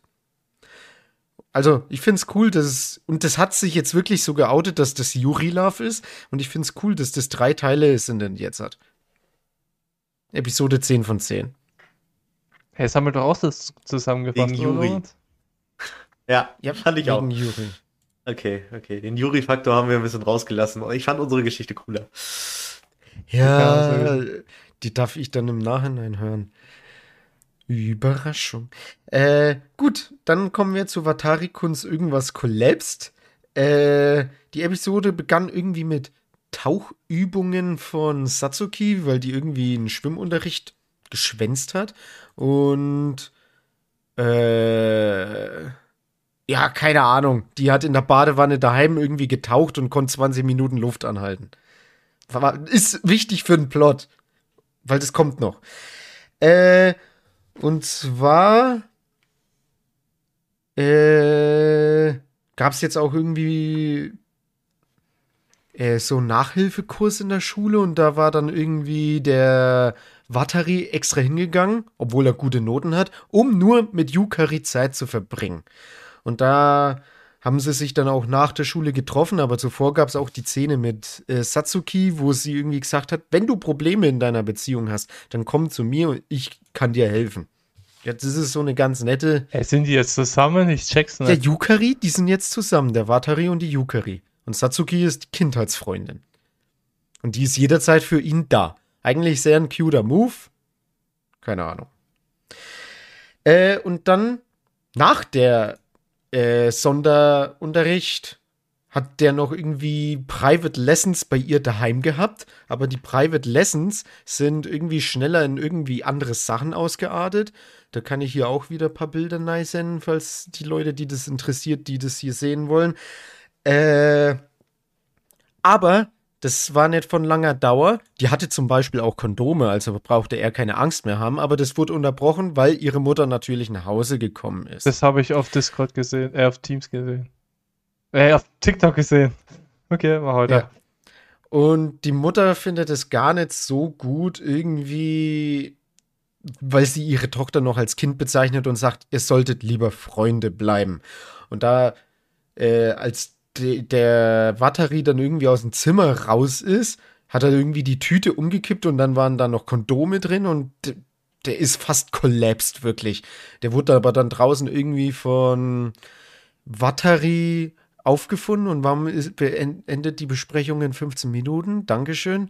Also, ich find's cool, dass es, und das hat sich jetzt wirklich so geoutet, dass das Yuri Love ist und ich find's cool, dass das drei Teile sind denn jetzt hat. Episode zehn von zehn. Hey, das haben wir doch auch das zusammengefasst, Wegen Yuri. oder? Ja, Ja, fand ich auch. wegen Yuri. Okay, okay. Den Yuri-Faktor haben wir ein bisschen rausgelassen. Ich fand unsere Geschichte cooler. Ja, die darf ich dann im Nachhinein hören. Überraschung. Äh, gut, dann kommen wir zu Watari-Kuns irgendwas collapsed. Äh, die Episode begann irgendwie mit Tauchübungen von Satsuki, weil die irgendwie einen Schwimmunterricht geschwänzt hat. Und äh, ja, keine Ahnung. Die hat in der Badewanne daheim irgendwie getaucht und konnte zwanzig Minuten Luft anhalten. War, ist wichtig für den Plot, weil das kommt noch. Äh, und zwar äh, gab es jetzt auch irgendwie äh, so einen Nachhilfekurs in der Schule und da war dann irgendwie der Watari extra hingegangen, obwohl er gute Noten hat, um nur mit Yukari Zeit zu verbringen. Und da haben sie sich dann auch nach der Schule getroffen, aber zuvor gab es auch die Szene mit äh, Satsuki, wo sie irgendwie gesagt hat, wenn du Probleme in deiner Beziehung hast, dann komm zu mir und ich kann dir helfen. Ja, das ist so eine ganz nette. Ey, sind die jetzt zusammen? Ich check's Der nicht. Yukari, die sind jetzt zusammen, der Watari und die Yukari. Und Satsuki ist die Kindheitsfreundin. Und die ist jederzeit für ihn da. Eigentlich sehr ein cuter Move. Keine Ahnung. Äh, und dann, nach der äh, Sonderunterricht, hat der noch irgendwie Private Lessons bei ihr daheim gehabt. Aber die Private Lessons sind irgendwie schneller in irgendwie andere Sachen ausgeartet. Da kann ich hier auch wieder ein paar Bilder neu senden, falls die Leute, die das interessiert, die das hier sehen wollen. Äh, aber das war nicht von langer Dauer. Die hatte zum Beispiel auch Kondome, also brauchte er keine Angst mehr haben. Aber das wurde unterbrochen, weil ihre Mutter natürlich nach Hause gekommen ist. Das habe ich auf Discord gesehen, äh, auf Teams gesehen. Äh, auf TikTok gesehen. Okay, mach weiter. Ja. Und die Mutter findet es gar nicht so gut, irgendwie, weil sie ihre Tochter noch als Kind bezeichnet und sagt, ihr solltet lieber Freunde bleiben. Und da, äh, als de der Watari dann irgendwie aus dem Zimmer raus ist, hat er irgendwie die Tüte umgekippt und dann waren da noch Kondome drin und de der ist fast kollapst, wirklich. Der wurde aber dann draußen irgendwie von Watari aufgefunden. Und warum ist, beendet die Besprechung in fünfzehn Minuten? Dankeschön.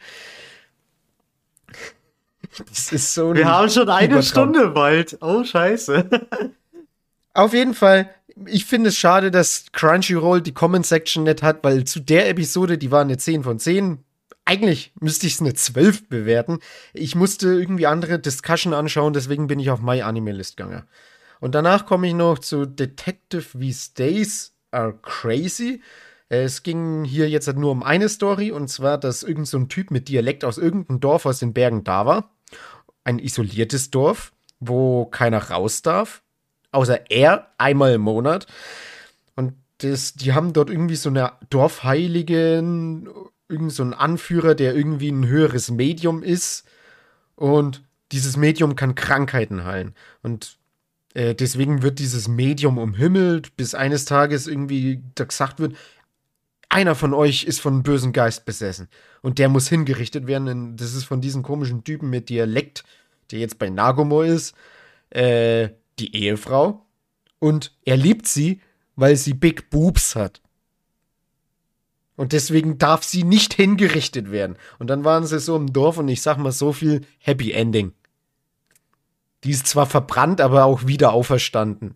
Das ist so ein Wir haben schon eine Übertraum. Stunde bald. Oh, scheiße. Auf jeden Fall, ich finde es schade, dass Crunchyroll die Comment-Section nicht hat, weil zu der Episode, die war eine zehn von zehn. Eigentlich müsste ich es eine zwölf bewerten. Ich musste irgendwie andere Discussion anschauen, deswegen bin ich auf My Anime List gegangen. Und danach komme ich noch zu Detective These Days Are Crazy. Es ging hier jetzt nur um eine Story, und zwar, dass irgend so ein Typ mit Dialekt aus irgendeinem Dorf aus den Bergen da war. Ein isoliertes Dorf, wo keiner raus darf. Außer er, einmal im Monat. Und das, die haben dort irgendwie so eine Dorfheiligen, irgend so einen Anführer, der irgendwie ein höheres Medium ist. Und dieses Medium kann Krankheiten heilen. Und äh, deswegen wird dieses Medium umhimmelt, bis eines Tages irgendwie da gesagt wird, einer von euch ist von einem bösen Geist besessen. Und der muss hingerichtet werden. Und das ist von diesem komischen Typen mit Dialekt, der jetzt bei Nagumo ist, äh, die Ehefrau. Und er liebt sie, weil sie Big Boobs hat. Und deswegen darf sie nicht hingerichtet werden. Und dann waren sie so im Dorf und ich sag mal so viel Happy Ending. Die ist zwar verbrannt, aber auch wieder auferstanden.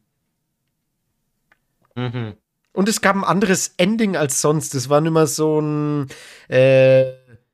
Mhm. Und es gab ein anderes Ending als sonst. Das war nicht mehr so ein äh,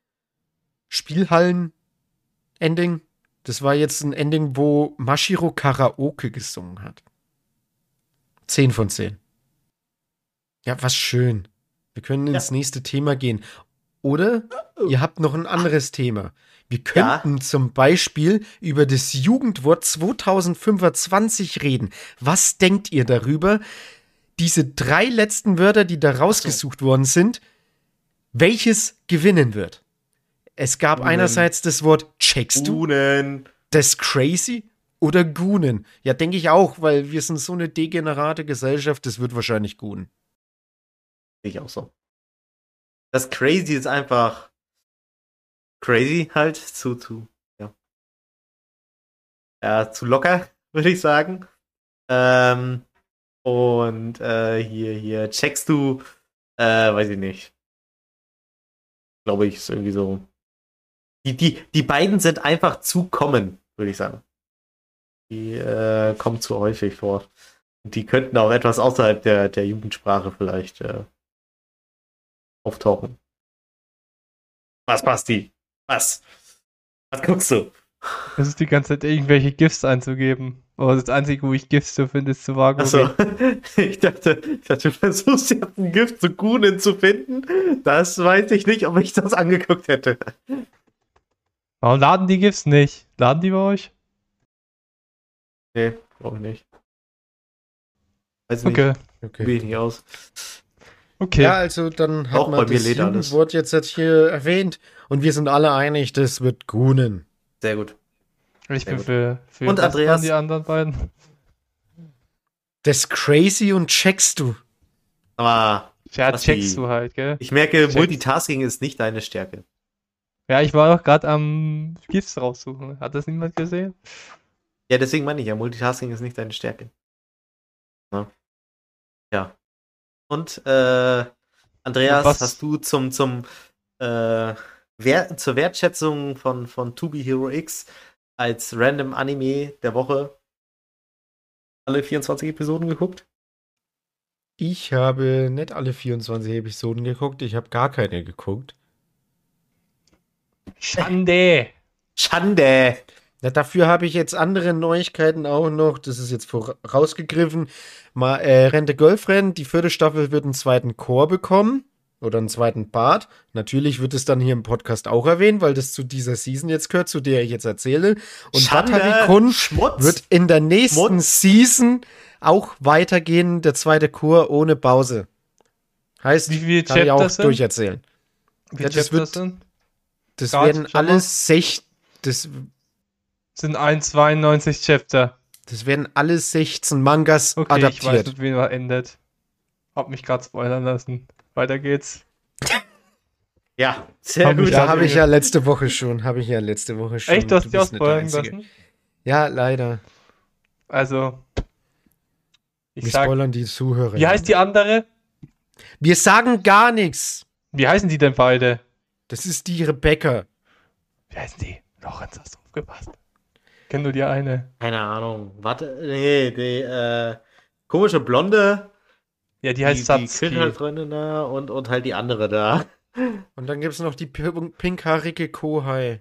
Spielhallen-Ending. Das war jetzt ein Ending, wo Mashiro Karaoke gesungen hat. zehn von zehn. Ja, was schön. Wir können ins Ja. nächste Thema gehen. Oder ihr habt noch ein anderes Thema. Wir könnten Ja. zum Beispiel über das Jugendwort zwanzig fünfundzwanzig reden. Was denkt ihr darüber? Diese drei letzten Wörter, die da rausgesucht worden sind, welches gewinnen wird? Es gab Gunen. einerseits das Wort checkst du, Unen. das crazy oder Gunen. Ja, denke ich auch, weil wir sind so eine degenerate Gesellschaft, das wird wahrscheinlich Gunen. Sehe ich auch so. Das Crazy ist einfach crazy halt. Zu, zu, ja. Ja, zu locker, würde ich sagen. Ähm, Und äh, hier, hier, checkst du, äh, weiß ich nicht. Glaube ich, ist irgendwie so. Die, die, die beiden sind einfach zu common, würde ich sagen. Die äh, kommen zu häufig vor. Und die könnten auch etwas außerhalb der, der Jugendsprache vielleicht äh, auftauchen. Was, Basti? Was? Was guckst du? Das ist die ganze Zeit irgendwelche GIFs einzugeben. Aber das Einzige, wo ich GIFs so finde, ist zu Vago. Achso, ich dachte, ich dachte, du versuchst jetzt ein Gift zu Gunen zu finden. Das weiß ich nicht, ob ich das angeguckt hätte. Warum laden die GIFs nicht? Laden die bei euch? Nee, glaube ich nicht. Weiß nicht. Okay. Probier ich nicht aus. Okay. Ja, also dann hat Auch man bei mir das lädt alles. Jugendwort jetzt halt hier erwähnt und wir sind alle einig, das wird Gunen. Sehr gut. Ich Sehr bin gut. für, für Und was Andreas? waren die anderen beiden. Das crazy und checkst du. Aber Ja, Was checkst die- du halt, gell? ich merke, Check's. Multitasking ist nicht deine Stärke. Ja, ich war auch gerade am GIFs raussuchen. Hat das niemand gesehen? Ja, deswegen meine ich ja, Multitasking ist nicht deine Stärke. Ja. Ja. Und, äh, Andreas, Und was- hast du zum, zum, äh, Wer zur Wertschätzung von, von To Be Hero X als Random Anime der Woche alle vierundzwanzig Episoden geguckt? Ich habe nicht alle vierundzwanzig Episoden geguckt, ich habe gar keine geguckt. Schande! Schande! Na, dafür habe ich jetzt andere Neuigkeiten auch noch. Das ist jetzt vorausgegriffen. Mal, äh, Rente Girlfriend, die vierte Staffel wird einen zweiten Chor bekommen. Oder einen zweiten Part. Natürlich wird es dann hier im Podcast auch erwähnt, weil das zu dieser Season jetzt gehört, zu der ich jetzt erzähle. Und Schande, Batarikun Schmutz. wird in der nächsten Schmutz. Season auch weitergehen, der zweite Chor ohne Pause. Heißt, Wie viele kann ich auch Chapters sind? durcherzählen. Wie Ja, das Chapters wird- sind? Das Grad werden schon mal? alles sech, das, Sind zweiundneunzig Chapter. das werden alles sechzehn Mangas Okay, ich weiß, adaptiert. mit wem er endet. Hab mich gerade spoilern lassen. Weiter geht's. Ja, sehr Hab gut. ich Da habe ich ja Junge. letzte Woche schon, habe ich ja letzte Woche schon. Echt, du hast Du dich bist nicht der ausspoilern Einzige. lassen? Ja, leider. Also. Ich Wir sag. spoilern die Zuhörer. Wie heißt die andere? Wir sagen gar nichts. Wie heißen die denn beide? Das ist die Rebecca. Wie heißen die? Lorenz, hast du aufgepasst? Kenn nur die eine. Keine Ahnung. Warte, nee, die, äh, komische Blonde, Ja, die die, heißt die Satsuki. Kindheitsfreundin da und, und halt die andere da. Und dann gibt es noch die pi- pinkhaarige Kohai.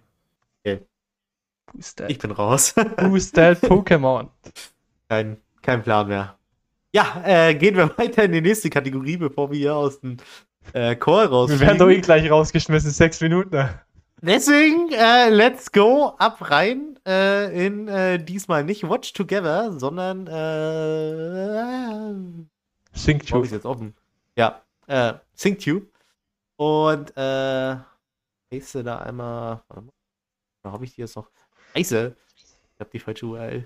Who's that? Ich bin raus. Who's that Pokémon? kein, kein Plan mehr. Ja, äh, gehen wir weiter in die nächste Kategorie, bevor wir hier aus dem äh, Call Wir werden doch eh rausfliegen. gleich rausgeschmissen, sechs Minuten. Deswegen, äh, let's go, ab rein äh, in äh, diesmal nicht Watch Together, sondern äh, wo hab SyncTube. ich's jetzt offen? Ja, äh, SyncTube. Und äh, heiße da einmal. Warte mal. Da habe ich die jetzt noch. Scheiße. Ich habe die falsche U R L.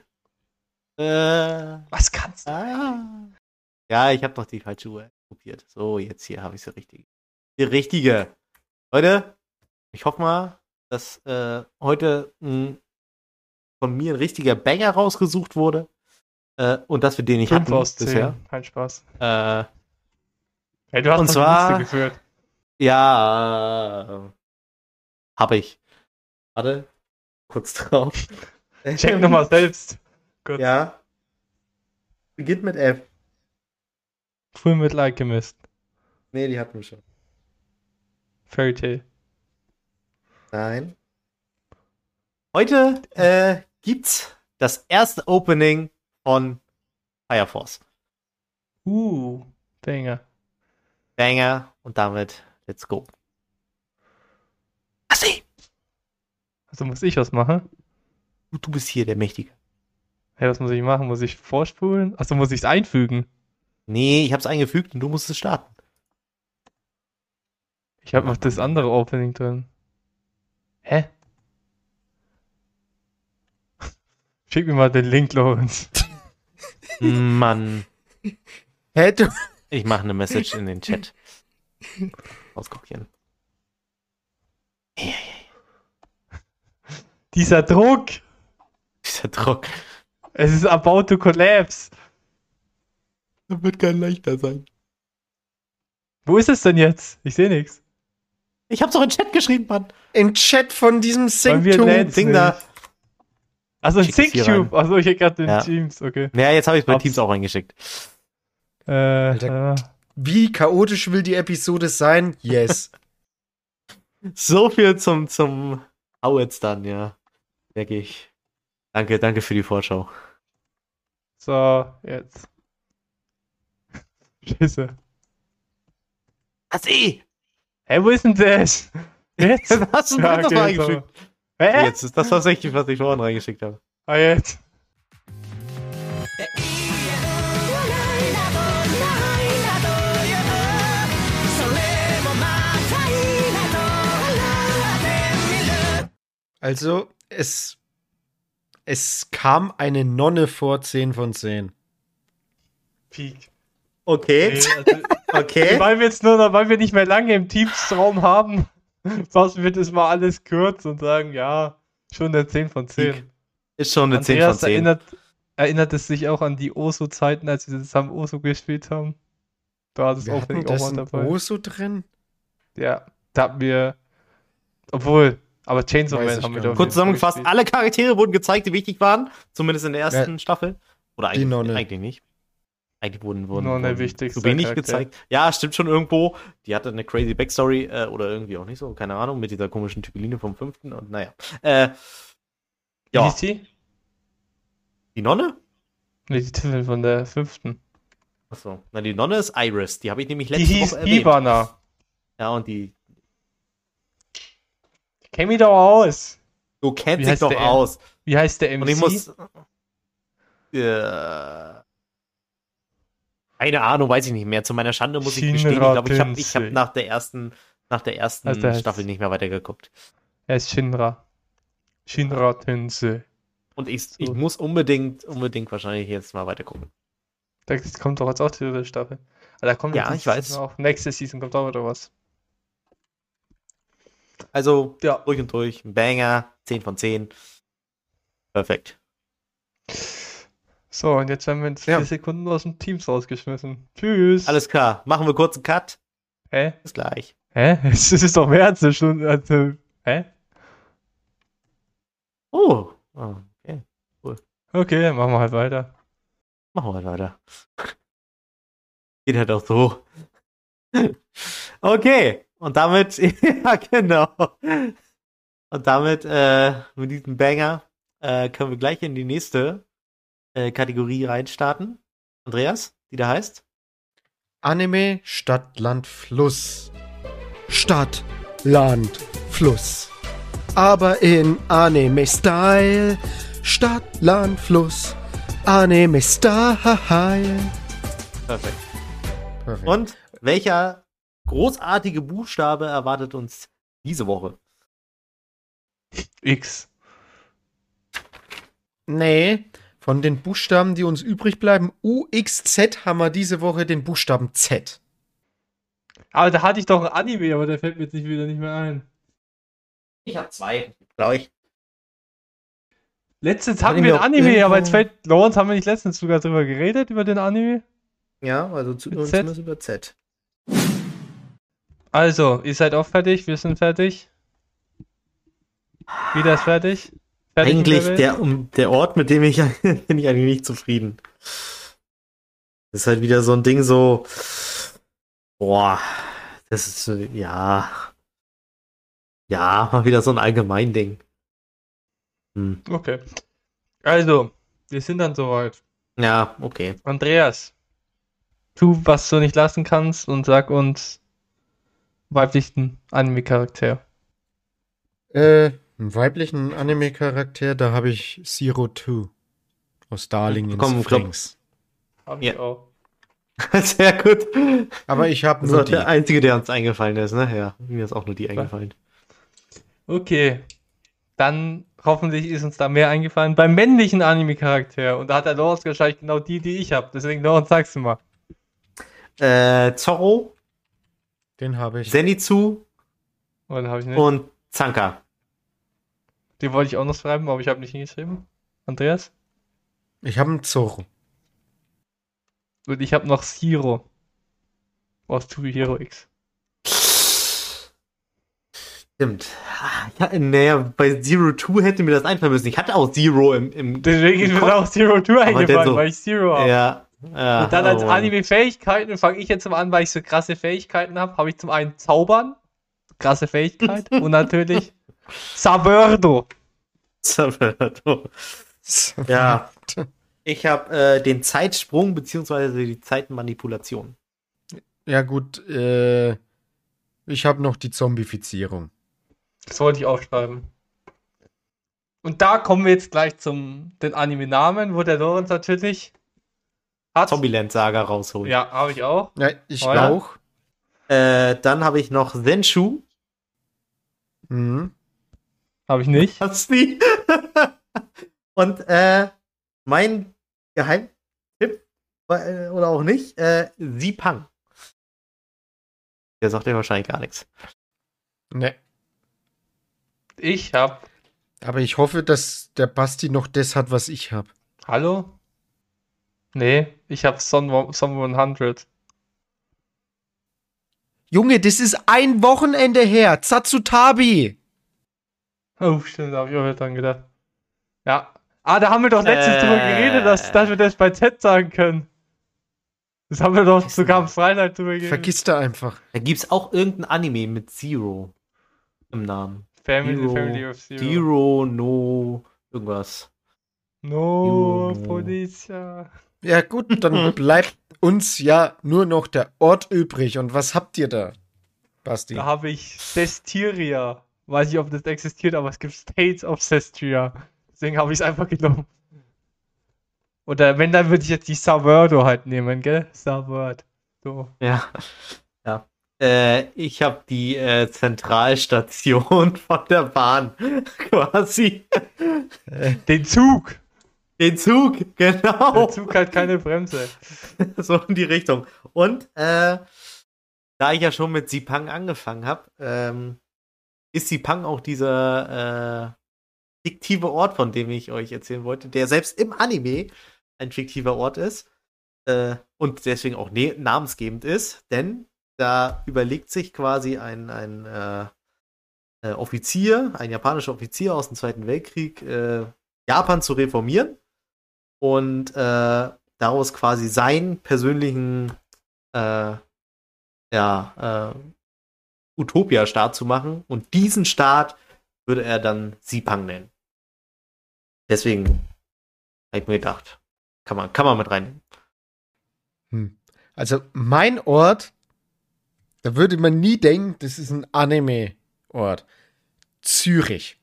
Äh, Was kannst du? ah. Ja, ich habe noch die falsche U R L kopiert. So, jetzt hier habe ich sie richtig. Die richtige. Leute, ich hoffe mal, dass äh, heute mh, von mir ein richtiger Banger rausgesucht wurde. Äh, und dass wir den nicht fünf hatten aus bisher. zehn. Kein Spaß. Äh, Hey, du hast Und doch zwar- die Liste geführt. Ja, äh, habe ich. Warte, kurz drauf. Check nochmal selbst. Gut. Ja. Beginnt mit F. Full Metal Alchemist. Nee, die hatten wir schon. Fairy Tail. Nein. Heute äh, gibt's das erste Opening von Fire Force. Uh, Banger. Banger und damit let's go. Assi! Also muss ich was machen? Du, du bist hier der Mächtige. Hey, was muss ich machen? Muss ich vorspulen? Achso, muss ich es einfügen? Nee, ich hab's eingefügt und du musst es starten. Ich habe noch das andere Opening drin. Hä? Schick mir mal den Link, Lorenz. Mann. Hä, du? Ich mache eine Message in den Chat. Auskopieren. Dieser Druck! Dieser Druck. Es ist about to collapse. Das wird kein leichter sein. Wo ist es denn jetzt? Ich sehe nichts. Ich hab's doch in den Chat geschrieben, Mann. Im Chat von diesem Bei mir Synctube. lädt's Ding nicht. da. Also ein Schick es hier Synctube. Also ich hätte gerade den Ja. Teams, okay. Ja, jetzt habe ich bei Hab's. Teams auch reingeschickt. Äh, Alter. äh, Wie chaotisch will die Episode sein? Yes. So viel zum, zum Hau jetzt dann, ja. Denke ich. Danke, danke für die Vorschau. so, jetzt. Scheiße. Was eh? Hä, wo ist denn das? Jetzt? Hast du Ja, das okay, mal so. reingeschickt? Hä? Jetzt ist das tatsächlich, was ich vorhin reingeschickt habe. Ah, jetzt. Also, es, es kam eine Nonne vor zehn von zehn. Peak. Okay, Nee, also, okay. weil wir jetzt nur noch, weil wir nicht mehr lange im Teams-Raum haben, fassen wir das mal alles kurz und sagen, ja, schon eine zehn von zehn. Ist schon eine zehn von Andreas zehn. erinnert, erinnert es sich auch an die Oso-Zeiten, als wir zusammen Oso gespielt haben. Da war das Wir hatten Opening auch das mal ein dabei. Oso drin? Ja, da hatten wir, obwohl, aber Chainsaw Weiß Man ich haben wir gar da nicht. Kurz zusammengefasst, gespielt. alle Charaktere wurden gezeigt, die wichtig waren. Zumindest in der ersten Ja. Staffel. Oder Die eigentlich, Nonne. eigentlich nicht. Eigentlich wurden, wurden, Nonne wurden wichtigster zu wenig Charakter. gezeigt. Ja, stimmt schon irgendwo. Die hatte eine crazy Backstory äh, oder irgendwie auch nicht so. Keine Ahnung, mit dieser komischen Typeline vom fünften. Und naja. Äh, Wie ja, hieß die? die Nonne? Nee, die Titel von der fünften. Achso. Na, die Nonne ist Iris. Die habe ich nämlich Die letzte hieß Woche erwähnt. Ivana. Ja, und die. Ich kenn mich doch aus. Du kennst Wie dich heißt doch der? aus. Wie heißt der M C? Und ich muss. Äh, keine Ahnung, weiß ich nicht mehr. Zu meiner Schande muss ich gestehen. Ich Shinra glaube, ich habe ich hab Tensei. nach der ersten, nach der ersten Also der heißt- Staffel nicht mehr weitergeguckt. Er ist Shinra. Shinra Tensei. Und ich, So. ich muss unbedingt, unbedingt wahrscheinlich jetzt mal weitergucken. Das kommt doch jetzt auch die dritte Staffel. Aber da kommt Ja, jetzt ich weiß. Auch. Nächste Season kommt auch wieder was. Also, Ja. durch und durch, ein Banger, zehn von zehn. Perfekt. So, und jetzt werden wir in Ja. vier Sekunden aus dem Teams rausgeschmissen. Tschüss. Alles klar, machen wir kurz einen Cut. Hä? Bis gleich. Hä? Es ist doch mehr als eine Stunde. Also, hä? Oh, oh, okay. Okay, dann machen wir halt weiter. Machen wir weiter. Geht halt auch so. Okay, und damit, ja genau. Und damit, äh, mit diesem Banger, äh, können wir gleich in die nächste äh, Kategorie reinstarten. Andreas, die da heißt? Anime, Stadt, Land, Fluss. Stadt, Land, Fluss. Aber in Anime-Style. Stadt, Land, Fluss. Anime-Style. Perfekt. Perfekt. Und welcher großartige Buchstabe erwartet uns diese Woche? X. Nee, von den Buchstaben, die uns übrig bleiben, U, X, Z, haben wir diese Woche den Buchstaben Z. Aber da hatte ich doch ein Anime, aber der fällt mir jetzt nicht wieder nicht mehr ein. Ich habe zwei, glaube ich. Letztens Hatten hatten wir wir ein auch Anime, irgendwo- aber jetzt fällt Lawrence, haben wir nicht letztens sogar drüber geredet, über den Anime? Ja, also zu Mit uns Z? müssen über Z. Also, ihr seid auch fertig, wir sind fertig. Wieder ist fertig. fertig mit Eigentlich Welt? der, um, der Ort, mit dem ich bin ich eigentlich nicht zufrieden. Das ist halt wieder so ein Ding so, boah, das ist, so, ja, ja, mal wieder so ein Allgemeinding. Hm. Okay. Also, wir sind dann soweit. Ja, okay. Andreas, tu, was du nicht lassen kannst und sag uns weiblichen Anime-Charakter. Äh, einen weiblichen Anime-Charakter, da habe ich Zero Two aus Darling in Komm, glaub- Springs. Hab Ja. ich auch. Sehr gut. Aber ich habe Das nur war die. der einzige, der uns eingefallen ist, ne? Ja, mir ist auch nur die eingefallen. Okay. Dann hoffentlich ist uns da mehr eingefallen. Beim männlichen Anime-Charakter. Und da hat der Lawrence wahrscheinlich genau die, die ich habe. Deswegen, Lawrence, sagst du mal. Äh, Zorro, Den habe ich. Zenitsu Oder habe ich nicht? und Zanka. Die wollte ich auch noch schreiben, aber ich habe nicht hingeschrieben. Andreas? Ich habe einen Zorro. Und ich habe noch Zero aus To Be Hero X. Stimmt. Ja, naja, bei Zero Two hätte mir das einfallen müssen. Ich hatte auch Zero im, im Deswegen ist im mir Kopf. auch Zero Two Aber eingefallen, der so- weil ich Zero habe. Ja. ja. Und dann als oh Mann. Anime-Fähigkeiten fange ich jetzt mal an, weil ich so krasse Fähigkeiten habe. Habe ich zum einen Zaubern, krasse Fähigkeit, und natürlich Saberdo. Ja. Ich habe äh, den Zeitsprung beziehungsweise die Zeitmanipulation. Ja, gut, äh, ich habe noch die Zombifizierung. Das wollte ich aufschreiben. Und da kommen wir jetzt gleich zum den Anime-Namen, wo der Lorenz natürlich hat. Zombieland Saga rausholen. Ja, habe ich auch. Ja, ich Oh ja. auch. Äh, dann habe ich noch Senshu. Mhm. Habe ich nicht. Hast du? Und äh, mein Geheimtipp, äh, oder auch nicht, äh, Sipang. Der sagt dir wahrscheinlich gar nichts. Ne. Ich habe. Aber ich hoffe, dass der Basti noch das hat, was ich habe. Hallo? Nee, ich habe Son, Son hundert. Junge, das ist ein Wochenende her. Zatsutabi. Oh, stimmt, da habe ich auch dran gedacht. Ja. Ah, da haben wir doch letztens Äh. drüber geredet, dass, dass wir das bei Z sagen können. Das haben wir doch Vergessen. sogar am Freitag drüber geredet. Vergiss da einfach. Da gibt's auch irgendein Anime mit Zero im Namen. Family, Zero, Family of Zero. Zero, no, irgendwas. No, Zero. Policia. Ja gut, dann bleibt uns ja nur noch der Ort übrig. Und was habt ihr da, Basti? Da habe ich Cestiria. Weiß nicht, ob das existiert, aber es gibt States of Cestria. Deswegen habe ich es einfach genommen. Oder wenn, dann würde ich jetzt die Saverdo halt nehmen, gell? Saverd. So. Ja. Ja. Äh, ich habe die äh, Zentralstation von der Bahn quasi. Den Zug! Den Zug, genau. Der Zug hat keine Bremse. So in die Richtung. Und äh, da ich ja schon mit Sipang angefangen habe, ähm, ist Sipang auch dieser äh, fiktive Ort, von dem ich euch erzählen wollte, der selbst im Anime ein fiktiver Ort ist äh, und deswegen auch ne namensgebend ist, denn da überlegt sich quasi ein, ein äh, äh, Offizier, ein japanischer Offizier aus dem Zweiten Weltkrieg, äh, Japan zu reformieren und äh, daraus quasi seinen persönlichen äh, ja, äh, Utopia-Staat zu machen und diesen Staat würde er dann Sipang nennen. Deswegen habe ich mir gedacht, kann man, kann man mit reinnehmen. Hm. Also mein Ort, da würde man nie denken, das ist ein Anime-Ort. Zürich.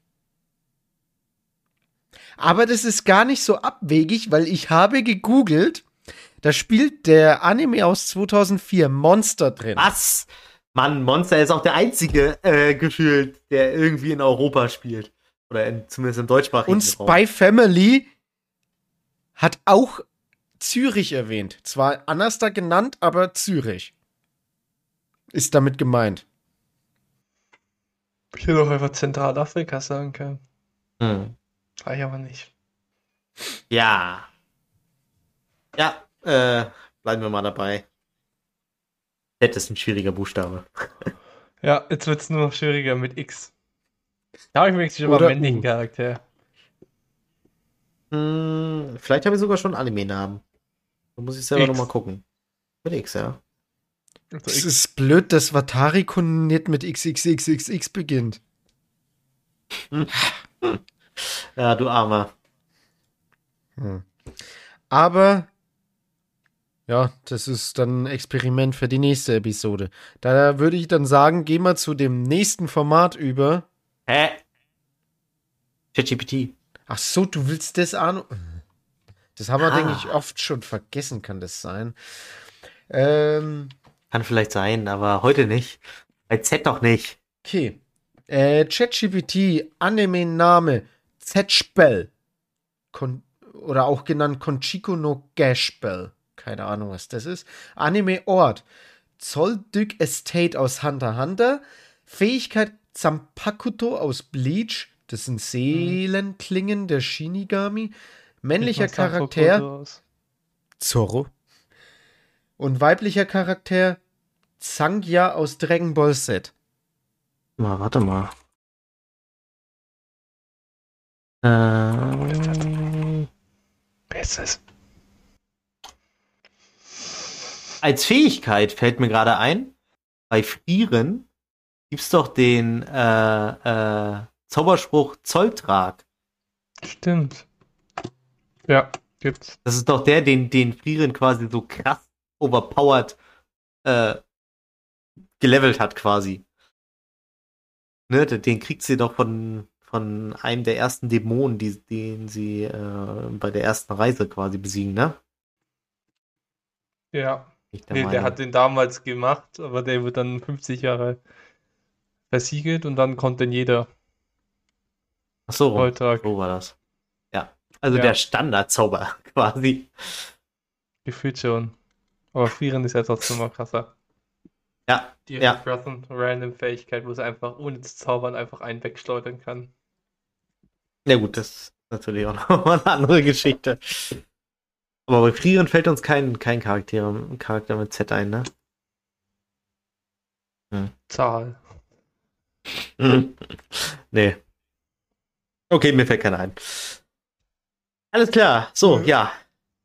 Aber das ist gar nicht so abwegig, weil ich habe gegoogelt, da spielt der Anime aus zweitausendvier Monster drin. Was? Mann, Monster ist auch der einzige äh, gefühlt, der irgendwie in Europa spielt. Oder in, zumindest im deutschsprachigen Und Raum. Spy Family hat auch Zürich erwähnt. Zwar anders da genannt, aber Zürich ist damit gemeint. Ich hätte doch einfach Zentralafrika sagen können. Hm. War ich aber nicht. Ja. Ja, äh, bleiben wir mal dabei. Z ist ein schwieriger Buchstabe. Ja, jetzt wird es nur noch schwieriger mit X. Da habe ich wenigstens schon mal Oder einen männlichen U. Charakter. Hm, vielleicht habe ich sogar schon einen Anime-Namen. Da muss ich selber X. nochmal gucken. Mit X, ja. Also Es X. ist blöd, dass Watarikon nicht mit X X X X X beginnt. Ja, du Armer. Hm. Aber ja, das ist dann ein Experiment für die nächste Episode. Da würde ich dann sagen, gehen wir zu dem nächsten Format über. Hä? ChatGPT. Ach so, du willst das an. Das haben wir, Ah. denke ich, oft schon vergessen, kann das sein. Ähm, Kann vielleicht sein, aber heute nicht. Bei Z doch nicht. okay. Äh, ChatGPT, Anime-Name, Z-Spell. Kon oder auch genannt Konchiko no Gashbell. Keine Ahnung, was das ist. Anime-Ort. Zoldyck Estate aus Hunter x Hunter. Fähigkeit Zampakuto aus Bleach. Das sind Seelenklingen der Shinigami. Männlicher Sieht man Charakter Sanfoto aus. Zorro. Und weiblicher Charakter Zangya aus Dragon Ball Z. Mal, warte mal. Ähm, Wer ist das? als Fähigkeit fällt mir gerade ein, bei Frieren gibt's doch den äh, äh, Zauberspruch Zolltrag. Stimmt. Ja, gibt's. Das ist doch der, den, den Frieren quasi so krass overpowered äh, gelevelt hat quasi. Ne, den kriegt sie doch von, von einem der ersten Dämonen, die, den sie äh, bei der ersten Reise quasi besiegen, ne? Ja. Ich der Nee, der Meinung. hat den damals gemacht, aber der wird dann fünfzig Jahre versiegelt und dann kommt dann jeder Ach so, rum. Zolltrag. So war das. Ja. Also Ja. der Standardzauber quasi. Gefühlt schon. Aber Frieren ist ja trotzdem mal krasser. Ja, Die ja. Breath and Random Fähigkeit, wo es einfach ohne zu zaubern einfach einen wegschleudern kann. Ja gut, das ist natürlich auch nochmal eine andere Geschichte. Aber bei Frieren fällt uns kein, kein Charakter, Charakter mit Z ein, ne? Zahl. Mhm. Nee. Okay, mir fällt keiner ein. Alles klar, so, Mhm. ja.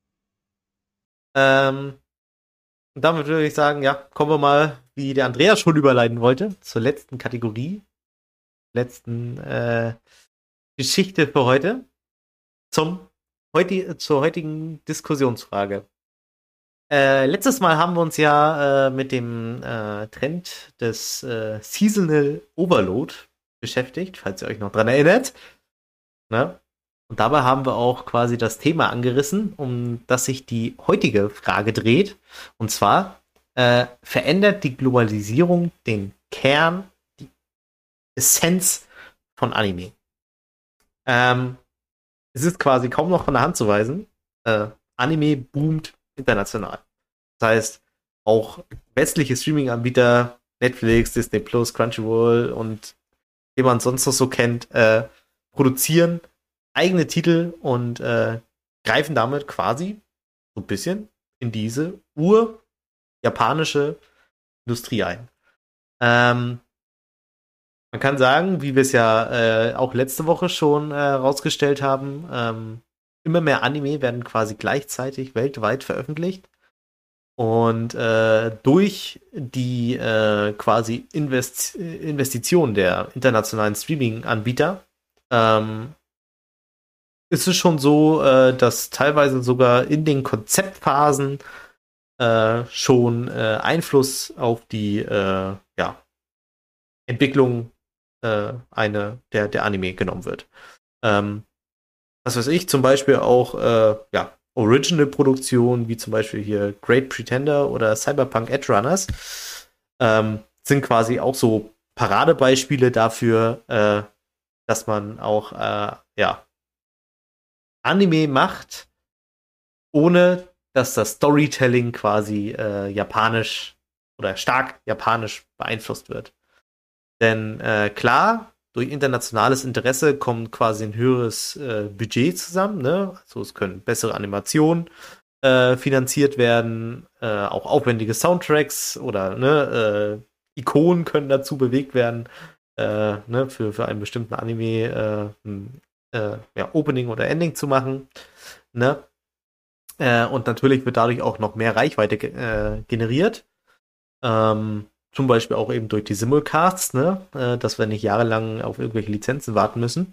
Ähm, und damit würde ich sagen, ja, kommen wir mal, wie der Andreas schon überleiten wollte, zur letzten Kategorie. Letzten äh, Geschichte für heute. Zum heuti- zur heutigen Diskussionsfrage. Äh, letztes Mal haben wir uns ja äh, mit dem äh, Trend des äh, Seasonal Overload beschäftigt, falls ihr euch noch dran erinnert. Ne? Und dabei haben wir auch quasi das Thema angerissen, um das sich die heutige Frage dreht. Und zwar, äh, verändert die Globalisierung den Kern, die Essenz von Anime? Ähm, es ist quasi kaum noch von der Hand zu weisen. Äh, Anime boomt international. Das heißt, auch westliche Streaming-Anbieter, Netflix, Disney Plus, Crunchyroll und wie man sonst noch so kennt, äh, produzieren eigene Titel und äh, greifen damit quasi so ein bisschen in diese ur-japanische Industrie ein. Ähm, man kann sagen, wie wir es ja äh, auch letzte Woche schon äh, rausgestellt haben, ähm, immer mehr Anime werden quasi gleichzeitig weltweit veröffentlicht. Und äh, durch die äh, quasi Invest Investition der internationalen Streaming-Anbieter ähm, ist es schon so, äh, dass teilweise sogar in den Konzeptphasen äh, schon äh, Einfluss auf die äh, ja, Entwicklung äh, eine, der, der Anime genommen wird. Ähm, was weiß ich, zum Beispiel auch äh, ja, Original-Produktionen, wie zum Beispiel hier Great Pretender oder Cyberpunk Edge Runners, ähm, sind quasi auch so Paradebeispiele dafür, äh, dass man auch äh, ja, Anime macht, ohne dass das Storytelling quasi äh, japanisch oder stark japanisch beeinflusst wird. Denn äh, klar, durch internationales Interesse kommt quasi ein höheres äh, Budget zusammen. Ne? Also es können bessere Animationen äh, finanziert werden, äh, auch aufwendige Soundtracks oder ne, äh, Ikonen können dazu bewegt werden, äh, ne, für, für einen bestimmten Anime äh, ein, äh, ja, Opening oder Ending zu machen. Ne? Äh, und natürlich wird dadurch auch noch mehr Reichweite ge- äh, generiert. Ähm, Zum Beispiel auch eben durch die Simulcasts, ne? äh, dass wir nicht jahrelang auf irgendwelche Lizenzen warten müssen.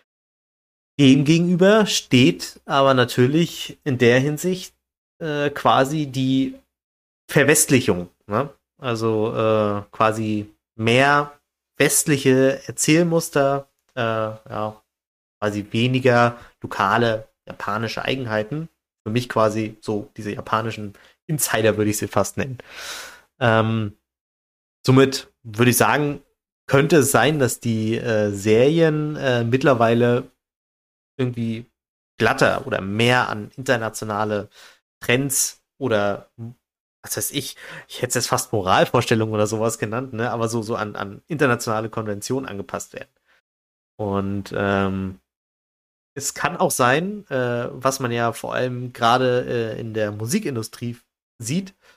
Demgegenüber steht aber natürlich in der Hinsicht äh, quasi die Verwestlichung. Ne? Also äh, quasi mehr westliche Erzählmuster, äh, ja, quasi weniger lokale japanische Eigenheiten. Für mich quasi so diese japanischen Insider würde ich sie fast nennen. Ähm, Somit würde ich sagen, könnte es sein, dass die äh, Serien äh, mittlerweile irgendwie glatter oder mehr an internationale Trends oder was weiß ich, ich hätte es jetzt fast Moralvorstellungen oder sowas genannt, ne? Aber so, so an, an internationale Konventionen angepasst werden. Und ähm, es kann auch sein, äh, was man ja vor allem gerade äh, in der Musikindustrie sieht,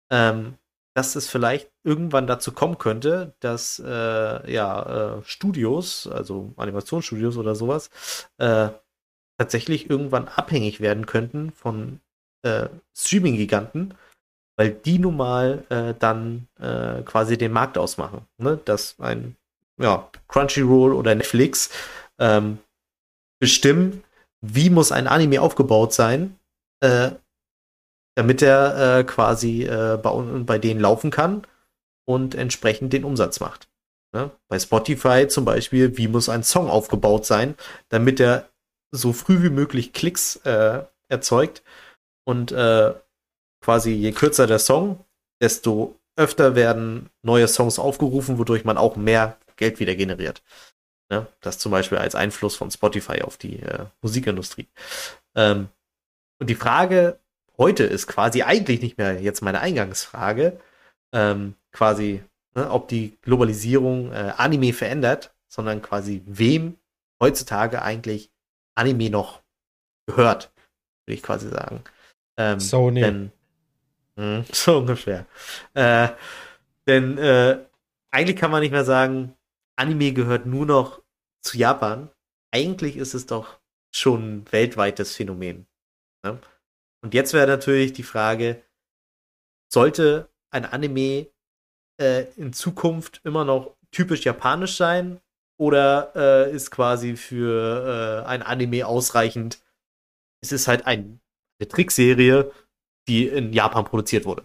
ähm, dass es vielleicht irgendwann dazu kommen könnte, dass äh, ja, äh, Studios, also Animationsstudios oder sowas, äh, tatsächlich irgendwann abhängig werden könnten von äh, Streaming-Giganten, weil die nun mal äh, dann äh, quasi den Markt ausmachen. Ne? Dass ein ja, Crunchyroll oder Netflix ähm, bestimmen, wie muss ein Anime aufgebaut sein, äh, damit er äh, quasi äh, bei, bei denen laufen kann und entsprechend den Umsatz macht. Ne? Bei Spotify zum Beispiel, wie muss ein Song aufgebaut sein, damit er so früh wie möglich Klicks äh, erzeugt und äh, quasi je kürzer der Song, desto öfter werden neue Songs aufgerufen, wodurch man auch mehr Geld wieder generiert. Ne? Das zum Beispiel als Einfluss von Spotify auf die äh, Musikindustrie. Ähm, und die Frage heute ist quasi eigentlich nicht mehr jetzt meine Eingangsfrage, ähm, quasi, ne, ob die Globalisierung äh, Anime verändert, sondern quasi wem heutzutage eigentlich Anime noch gehört, würde ich quasi sagen. Ähm, Sony. Denn, mh, so ungefähr. Äh, denn äh, eigentlich kann man nicht mehr sagen, Anime gehört nur noch zu Japan. Eigentlich ist es doch schon ein weltweites Phänomen. Ne? Und jetzt wäre natürlich die Frage, sollte ein Anime äh, in Zukunft immer noch typisch japanisch sein oder äh, ist quasi für äh, ein Anime ausreichend, es ist halt ein, eine Trickserie, die in Japan produziert wurde.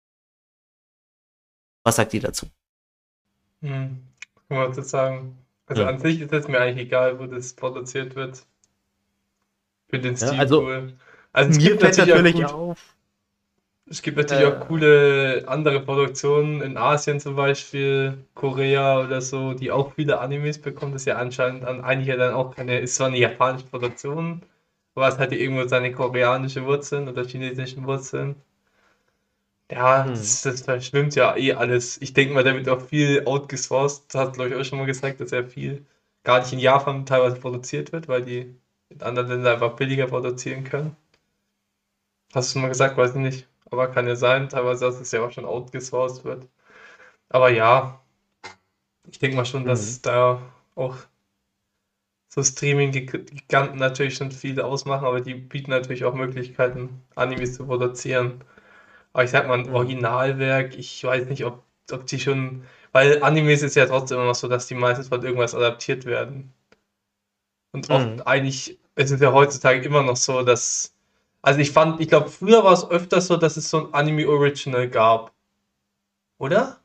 Was sagt ihr dazu? Hm. Kann man das sagen? Also Hm. an sich ist es mir eigentlich egal, wo das produziert wird. Für den Ja, Stil also cool. Also es mir gibt fällt natürlich auch natürlich gut, auf, es gibt natürlich auch äh, coole andere Produktionen in Asien zum Beispiel, Korea oder so, die auch viele Animes bekommen. Das ist ja anscheinend an eigentlich ja dann auch keine, ist zwar eine japanische Produktion, aber es hat ja irgendwo seine koreanische Wurzeln oder chinesischen Wurzeln. Ja, hm, das, das verschwimmt ja eh alles. Ich denke mal, da wird auch viel outgesourced. Das hat, glaube ich, auch schon mal gesagt, dass ja viel gar nicht in Japan teilweise produziert wird, weil die in anderen Ländern einfach billiger produzieren können. Hast du mal gesagt, weiß ich nicht. Aber kann ja sein, teilweise, dass es ja auch schon outgesourced wird. Aber ja, ich denke mal schon, hm, dass da auch so Streaming-Giganten natürlich schon viel ausmachen, aber die bieten natürlich auch Möglichkeiten, Animes zu produzieren. Aber ich sag mal, ein hm, Originalwerk, ich weiß nicht, ob, ob die schon. Weil Animes ist ja trotzdem immer noch so, dass die meistens von irgendwas adaptiert werden. Und hm, oft eigentlich, es ist ja heutzutage immer noch so, dass. Also ich fand, ich glaube, früher war es öfter so, dass es so ein Anime-Original gab. Oder?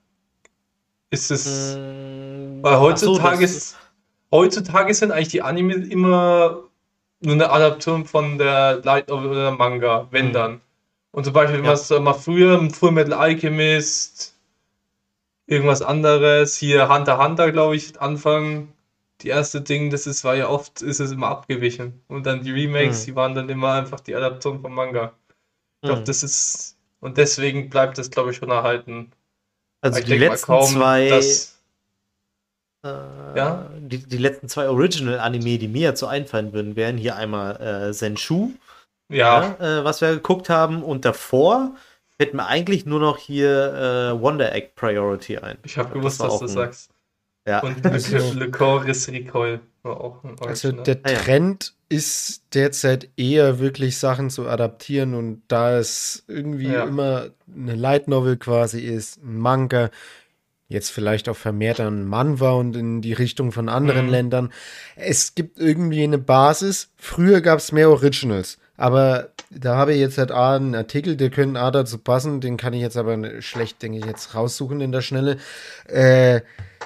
Ist es. Weil hm. Ach so, heutzutage das ist. ist. Heutzutage sind eigentlich die Animes immer nur eine Adaption von der Light Novel oder der Manga, wenn Hm, dann. Und zum Beispiel, wenn man ja. es mal früher, im Full Metal Alchemist, irgendwas anderes. Hier Hunter x Hunter, glaube ich, Anfang, die erste Ding, das ist, war ja oft, ist es immer abgewichen. Und dann die Remakes, Hm, die waren dann immer einfach die Adaption vom Manga. Ich glaube, hm. das ist, und deswegen bleibt das, glaube ich, schon erhalten. Aber Also ich die denke mal letzten kaum, zwei dass, Äh, ja, die, die letzten zwei Original-Anime, die mir jetzt so einfallen würden, wären hier einmal äh, Senshuu, ja, ne, äh, was wir geguckt haben, und davor fällt mir eigentlich nur noch hier äh, Wonder Egg Priority ein. ich Ich habe glaube, das gewusst, war dass du auch ein. sagst. Ja. Und Le, Also, Le Corps Recoil war auch ein also Original. der Ah ja. Trend ist derzeit eher wirklich Sachen zu adaptieren und da es irgendwie Ja. immer eine Light Novel quasi ist, ein Manga, jetzt vielleicht auch vermehrt ein Manhwa und in die Richtung von anderen Mhm. Ländern. Es gibt irgendwie eine Basis. Früher gab es mehr Originals, aber da habe ich jetzt halt A, einen Artikel, der können A dazu passen, den kann ich jetzt aber schlecht, denke ich, jetzt raussuchen in der Schnelle. Äh,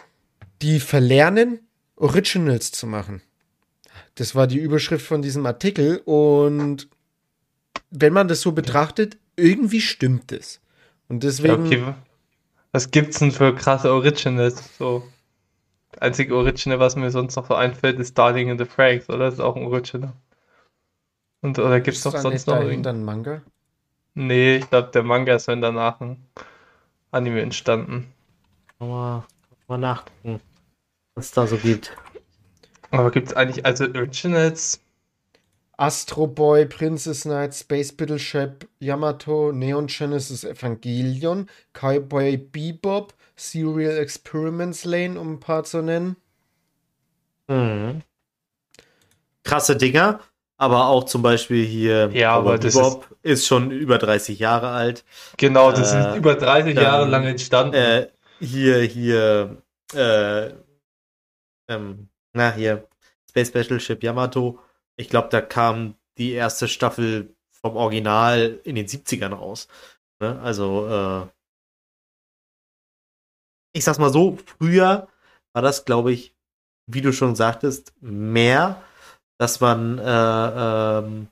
die verlernen, Originals zu machen. Das war die Überschrift von diesem Artikel und wenn man das so betrachtet, irgendwie stimmt es. Und Ja, deswegen, okay. Was gibt's denn für krasse Originals? So. Das einzige Original, was mir sonst noch so einfällt, ist Darling in the Franxx, oder? Das ist auch ein Original. Und oder gibt's ist noch da sonst nicht noch dahinter irgend? ein Manga? Nee, ich glaube, der Manga ist dann danach ein Anime entstanden. Mal, mal nachgucken, was es da so gibt. Aber gibt's eigentlich also Originals? Astro Boy, Princess Knight, Space Battleship, Yamato, Neon Genesis Evangelion, Cowboy Bebop, Serial Experiments Lane, um ein paar zu nennen. Mhm. Krasse Dinger, aber auch zum Beispiel hier Ja, aber Cowboy das Bebop ist, schon über dreißig Jahre alt. Genau, das Äh, ist über dreißig dann, Jahre lang entstanden. Äh, hier, hier, äh, ähm, na hier, Space Battleship Yamato. Ich glaube, da kam die erste Staffel vom Original in den siebzigern raus. Ne? Also, äh, ich sag's mal so, früher war das, glaube ich, wie du schon sagtest, mehr, dass man, äh, ähm,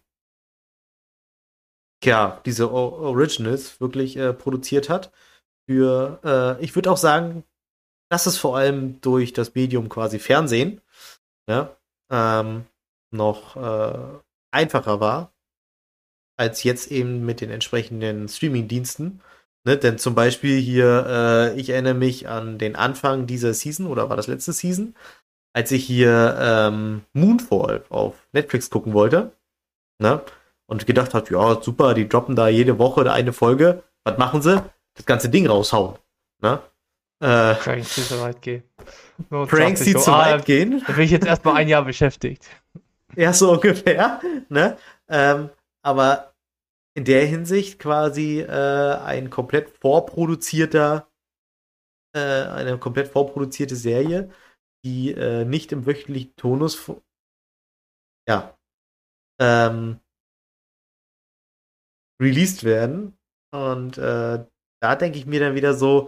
ja, diese o- Originals wirklich äh, produziert hat. Für, äh, ich würde auch sagen, dass es vor allem durch das Medium quasi Fernsehen, ja, ähm, noch äh, einfacher war, als jetzt eben mit den entsprechenden Streaming-Diensten. Ne? Denn zum Beispiel hier, äh, ich erinnere mich an den Anfang dieser Season, oder war das letzte Season, als ich hier ähm, Moonfall auf Netflix gucken wollte, ne? Und gedacht habe, ja, super, die droppen da jede Woche eine Folge. Was machen sie? Das ganze Ding raushauen. Ne? Äh, Pranks, die so weit gehen. Und Pranks, dachte ich die so, zu ah, weit gehen. Da bin ich jetzt erstmal ein Jahr beschäftigt. Ja, so ungefähr. Ne? Ähm, aber in der Hinsicht quasi äh, ein komplett vorproduzierter, äh, eine komplett vorproduzierte Serie, die äh, nicht im wöchentlichen Tonus, fu- ja, ähm, released werden. Und äh, da denke ich mir dann wieder so,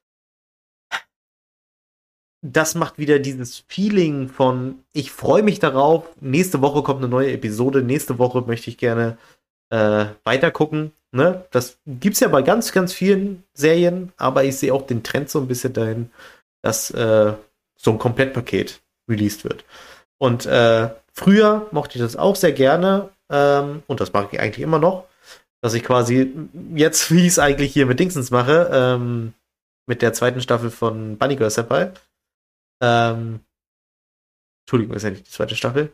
das macht wieder dieses Feeling von, ich freue mich darauf, nächste Woche kommt eine neue Episode, nächste Woche möchte ich gerne äh, weiter gucken. Ne? Das gibt's ja bei ganz, ganz vielen Serien, aber ich sehe auch den Trend so ein bisschen dahin, dass äh, so ein Komplettpaket released wird. Und äh, früher mochte ich das auch sehr gerne, ähm, und das mag ich eigentlich immer noch, dass ich quasi jetzt, wie ich es eigentlich hier mit Dingsens mache, ähm, mit der zweiten Staffel von Bunny Girl Senpai. Ähm, Entschuldigung, ist ja nicht die zweite Staffel.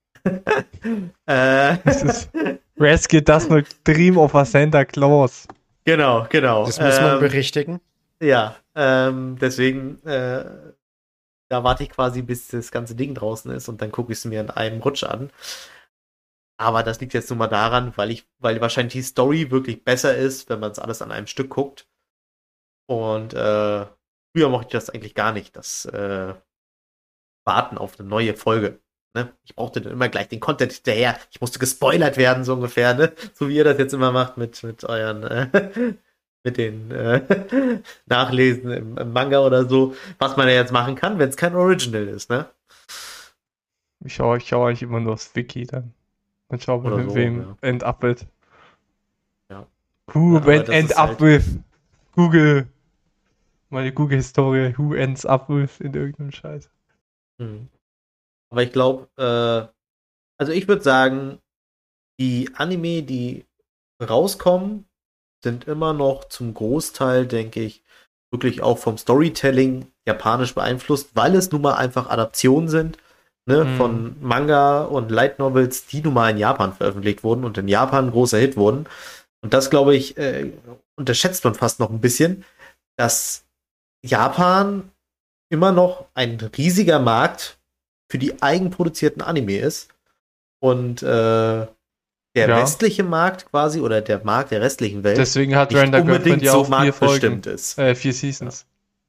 äh, Das ist Rescue Does Not Dream of a Santa Claus. genau, genau. Das muss man Ähm, berichtigen. Ja, ähm, deswegen, äh, da warte ich quasi, bis das ganze Ding draußen ist und dann gucke ich es mir in einem Rutsch an. Aber das liegt jetzt nur mal daran, weil ich, weil wahrscheinlich die Story wirklich besser ist, wenn man es alles an einem Stück guckt. Und äh, früher mochte ich das eigentlich gar nicht, das äh, Warten auf eine neue Folge. Ne? Ich brauchte dann immer gleich den Content hinterher. Ich musste gespoilert werden, so ungefähr, ne? So wie ihr das jetzt immer macht mit, mit euren äh, mit den äh, Nachlesen im, im Manga oder so, was man ja jetzt machen kann, wenn es kein Original ist, ne? Ich schaue ich schau eigentlich immer nur aufs Wiki dann. Und schaue, Oder mit so, wem ja. end up with. Ja. Who Ja, aber went das end ist up halt- with? Google. Meine Google-Historie. Who ends up with in irgendeinem Scheiß. Mhm. Aber ich glaube, äh, also ich würde sagen, die Anime, die rauskommen, sind immer noch zum Großteil, denke ich, wirklich auch vom Storytelling japanisch beeinflusst, weil es nun mal einfach Adaptionen sind, ne, Mhm. von Manga und Light Novels, die nun mal in Japan veröffentlicht wurden und in Japan ein großer Hit wurden. Und das, glaube ich, äh, unterschätzt man fast noch ein bisschen, dass Japan immer noch ein riesiger Markt für die eigenproduzierten Anime ist. Und äh, der Ja. westliche Markt quasi oder der Markt der restlichen Welt Deswegen hat nicht Render unbedingt Girlfriend ja so auch vier Folgen. marktbestimmt ist. Äh, vier Seasons.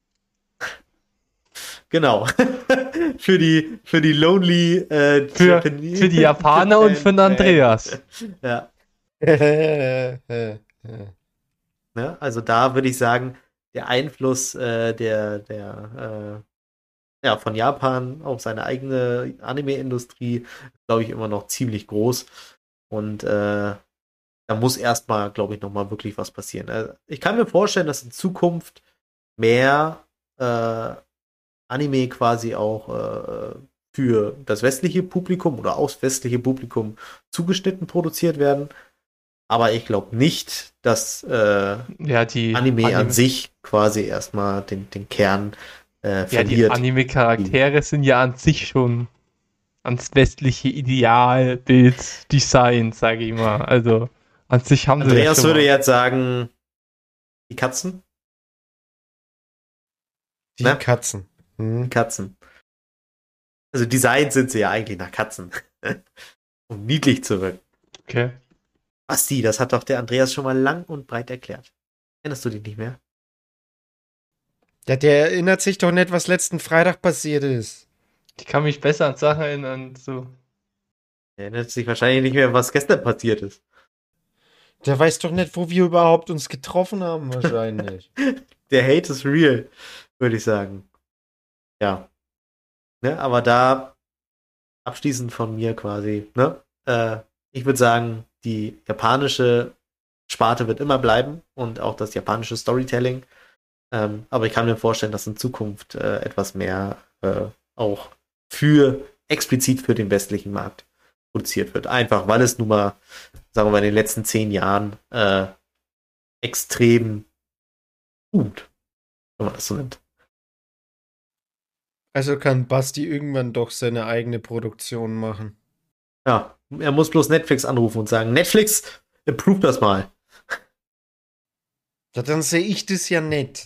Genau. für die für die lonely äh, Für, Japanese- für die Japaner und für den Andreas. Ja. ja. Ne? Also da würde ich sagen, der Einfluss äh, der, der äh, ja, von Japan auf seine eigene Anime-Industrie ist, glaube ich, immer noch ziemlich groß. Und äh, da muss erstmal, glaube ich, nochmal wirklich was passieren. Also ich kann mir vorstellen, dass in Zukunft mehr äh, Anime quasi auch äh, für das westliche Publikum oder aufs westliche Publikum zugeschnitten produziert werden. Aber ich glaube nicht, dass äh, Ja, die Anime, an sich quasi erstmal den, den Kern äh, Ja, die verliert. Anime-Charaktere sind ja an sich schon ans westliche Idealbild Design, sage ich mal. Also an sich haben sie ja Andreas schon würde mal. jetzt sagen, die Katzen? Die Ne? Katzen. Hm. Katzen. Also designt sind sie ja eigentlich nach Katzen. Um niedlich zu wirken. Okay. Basti, das hat doch der Andreas schon mal lang und breit erklärt. Erinnerst du dich nicht mehr? Ja, der erinnert sich doch nicht, was letzten Freitag passiert ist. Ich kann mich besser an Sachen erinnern. So. Er erinnert sich wahrscheinlich nicht mehr, was gestern passiert ist. Der weiß doch nicht, wo wir überhaupt uns getroffen haben, wahrscheinlich. Der Hate is real, würde ich sagen. Ja. Ne, aber da abschließend von mir quasi, ne? Äh, ich würde sagen, die japanische Sparte wird immer bleiben und auch das japanische Storytelling. Ähm, aber ich kann mir vorstellen, dass in Zukunft äh, etwas mehr äh, auch für explizit für den westlichen Markt produziert wird. Einfach, weil es nun mal, sagen wir mal, in den letzten zehn Jahren äh, extrem gut, wenn man das so nennt. Also kann Basti irgendwann doch seine eigene Produktion machen. Ja, er muss bloß Netflix anrufen und sagen, Netflix, approve das mal. Ja, dann sehe ich das ja nicht.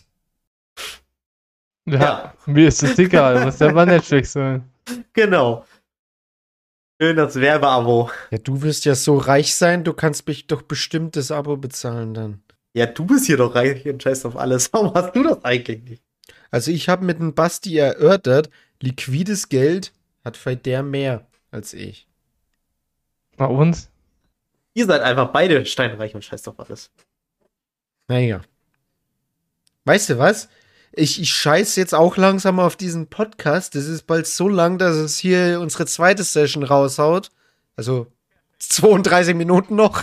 Ja, Ja. mir ist das egal, was der bei Netflix soll. Genau. Schön das Werbeabo. Ja, du wirst ja so reich sein, du kannst mich doch bestimmt das Abo bezahlen dann. Ja, du bist hier doch reich und scheißt auf alles. Warum hast du das eigentlich nicht? Also ich habe mit dem Basti erörtert, liquides Geld hat vielleicht der mehr als ich. Na und? Ihr seid einfach beide steinreich und scheißt auf alles. Naja. Weißt du was? Ich, ich scheiße jetzt auch langsam auf diesen Podcast. Das ist bald so lang, dass es hier unsere zweite Session raushaut. Also zweiunddreißig Minuten noch.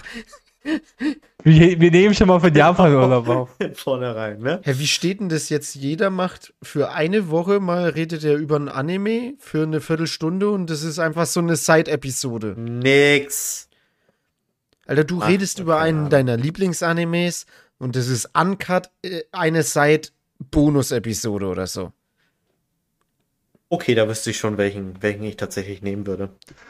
Wir, wir nehmen schon mal von Japan Urlaub auf. Vornherein, ne? Hä, wie steht denn das jetzt? Jeder macht für eine Woche mal, redet er über ein Anime für eine Viertelstunde und das ist einfach so eine Side-Episode. Nix. Alter, du Ach, redest über keine einen Ahnung. deiner Lieblingsanimes und das ist uncut äh, eine Side-Bonus-Episode oder so. Okay, da wüsste ich schon, welchen, welchen ich tatsächlich nehmen würde.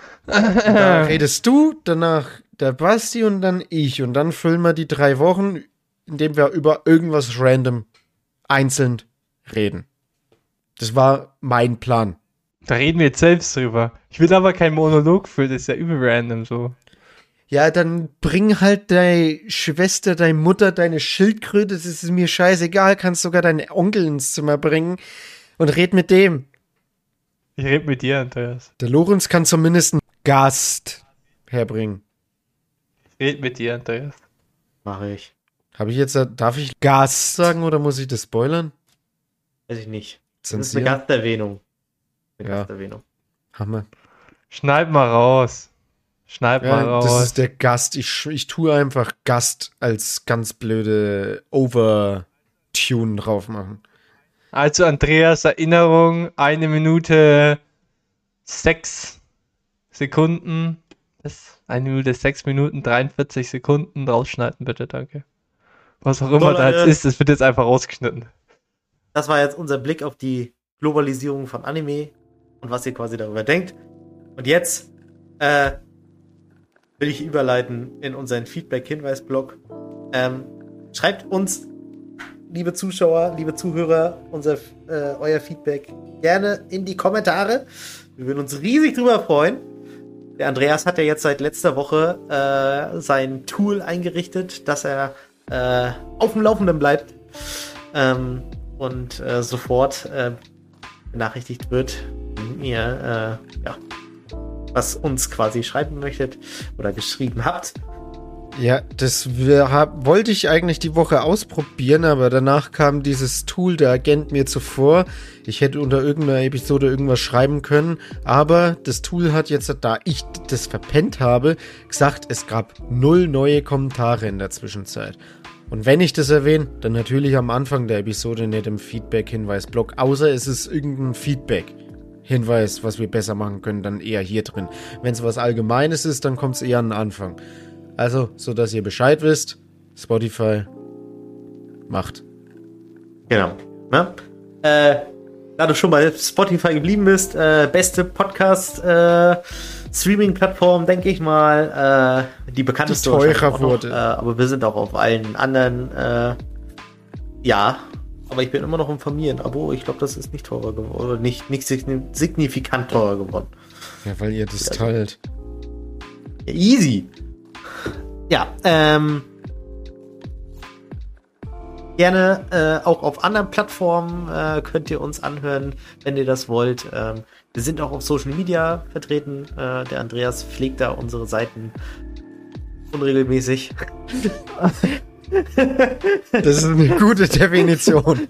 Da redest du, danach der Basti und dann ich. Und dann füllen wir die drei Wochen, indem wir über irgendwas random einzeln reden. Das war mein Plan. Da reden wir jetzt selbst drüber. Ich will aber keinen Monolog für, das ist ja übel random so. Ja, dann bring halt deine Schwester, deine Mutter, deine Schildkröte, das ist mir scheißegal, kannst sogar deinen Onkel ins Zimmer bringen und red mit dem. Ich rede mit dir, Andreas. Der Lorenz kann zumindest einen Gast herbringen. Ich rede mit dir, Andreas. Mache ich. Habe ich jetzt, darf ich Gast sagen oder muss ich das spoilern? Weiß ich nicht. Das ist Zensieren? eine Gasterwähnung. Eine Ja. Gasterwähnung. Hammer. Schneid mal raus. Schneid mal Ja, raus. das ist der Gast. Ich, ich tue einfach Gast als ganz blöde Overtune drauf machen. Also Andreas Erinnerung, eine Minute sechs Sekunden. Das, eine Minute sechs Minuten dreiundvierzig Sekunden. Rausschneiden bitte, danke. Was auch immer So, da jetzt Leute. ist, das wird jetzt einfach rausgeschnitten. Das war jetzt unser Blick auf die Globalisierung von Anime und was ihr quasi darüber denkt. Und jetzt äh, will ich überleiten in unseren Feedback-Hinweis-Blog. Ähm, schreibt uns, liebe Zuschauer, liebe Zuhörer, unser, äh, euer Feedback gerne in die Kommentare. Wir würden uns riesig drüber freuen. Der Andreas hat ja jetzt seit letzter Woche äh, sein Tool eingerichtet, dass er äh, auf dem Laufenden bleibt ähm, und äh, sofort äh, benachrichtigt wird, wenn ihr äh, ja, was uns quasi schreiben möchtet oder geschrieben habt. Ja, das wir, hab, wollte ich eigentlich die Woche ausprobieren, aber danach kam dieses Tool, der Agent mir zuvor. Ich hätte unter irgendeiner Episode irgendwas schreiben können, aber das Tool hat jetzt, da ich das verpennt habe, gesagt, es gab null neue Kommentare in der Zwischenzeit. Und wenn ich das erwähne, dann natürlich am Anfang der Episode, nicht im Feedback-Hinweis-Blog, außer es ist irgendein Feedback-Hinweis, was wir besser machen können, dann eher hier drin. Wenn es was Allgemeines ist, dann kommt es eher an den Anfang. Also, so dass ihr Bescheid wisst, Spotify macht. Genau. Ne? Äh, da du schon bei Spotify geblieben bist, äh, beste Podcast-Streaming-Plattform, denke ich mal. Äh, die bekannteste Die teurer wahrscheinlich auch noch, wurde. Äh, aber wir sind auch auf allen anderen. Äh, ja, aber ich bin immer noch im Familienabo. Ich glaube, das ist nicht teurer geworden. Oder nicht, nicht signifikant teurer geworden. Ja, weil ihr das Ja. teilt. Ja, easy. Ja, ähm. Gerne äh, auch auf anderen Plattformen äh, könnt ihr uns anhören, wenn ihr das wollt. Ähm, wir sind auch auf Social Media vertreten. Äh, der Andreas pflegt da unsere Seiten unregelmäßig. Das ist eine gute Definition.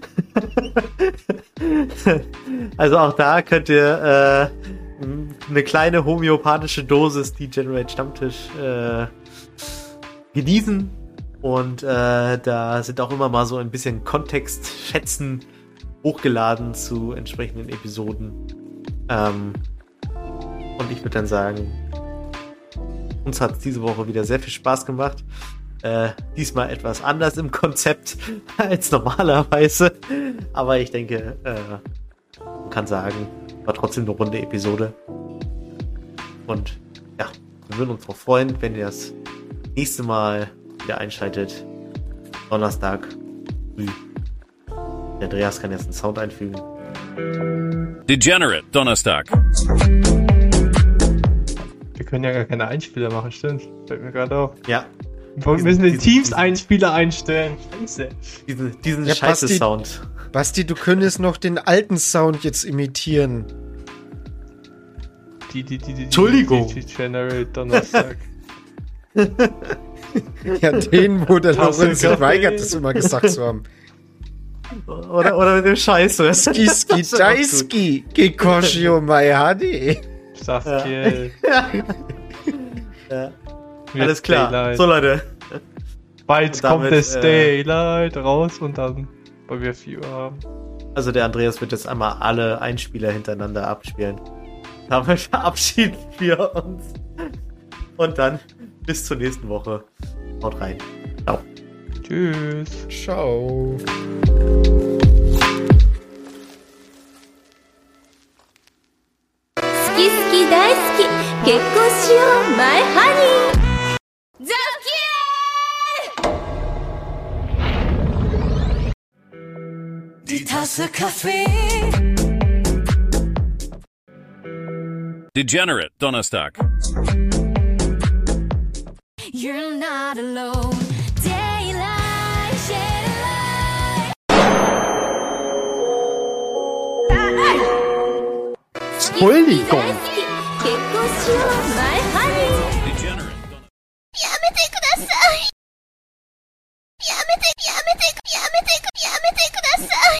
Also auch da könnt ihr äh, eine kleine homöopathische Dosis Degenerate Stammtisch äh, genießen. Und äh, da sind auch immer mal so ein bisschen Kontextschätzen hochgeladen zu entsprechenden Episoden. Ähm, und ich würde dann sagen, uns hat es diese Woche wieder sehr viel Spaß gemacht. Äh, diesmal etwas anders im Konzept als normalerweise. Aber ich denke, äh, man kann sagen, war trotzdem eine runde Episode. Und ja, wir würden uns darauf freuen, wenn ihr das nächste Mal wieder einschaltet. Donnerstag früh. Der Andreas kann jetzt einen Sound einfügen. Degenerate Donnerstag. Wir können ja gar keine Einspieler machen, stimmt. Fällt mir gerade auf. Ja, Wir müssen den Teams-Einspieler einstellen. Scheiße. diesen, diesen Ja, scheiße Basti- Sound. Basti, du könntest noch den alten Sound jetzt imitieren. Die, die, die, die, Entschuldigung. Die, die General Donnerstag. Ja, den, wo der Tasse Lorenz sich Kaffee. weigert, das immer gesagt zu haben. Oder, oder mit dem Scheiße. Skiski Daiski, Kikoshio Maihade. Saskiel. Ja. Alles klar. So, Leute. Bald Und damit, kommt das äh, Daylight raus und dann, weil wir vier Uhr haben. Also der Andreas wird jetzt einmal alle Einspieler hintereinander abspielen. Damit verabschieden wir uns. Und dann bis zur nächsten Woche. Haut rein. Ciao. Tschüss. Ciao. 好き好き大好き結婚しようマイハニーザキDie Tasse Kaffee. Degenerate Donnerstag. You're not alone. Daylight, shade Entschuldigung. 結婚しようマイハニー Degenerate. やめてくださいやめてやめてやめてやめてください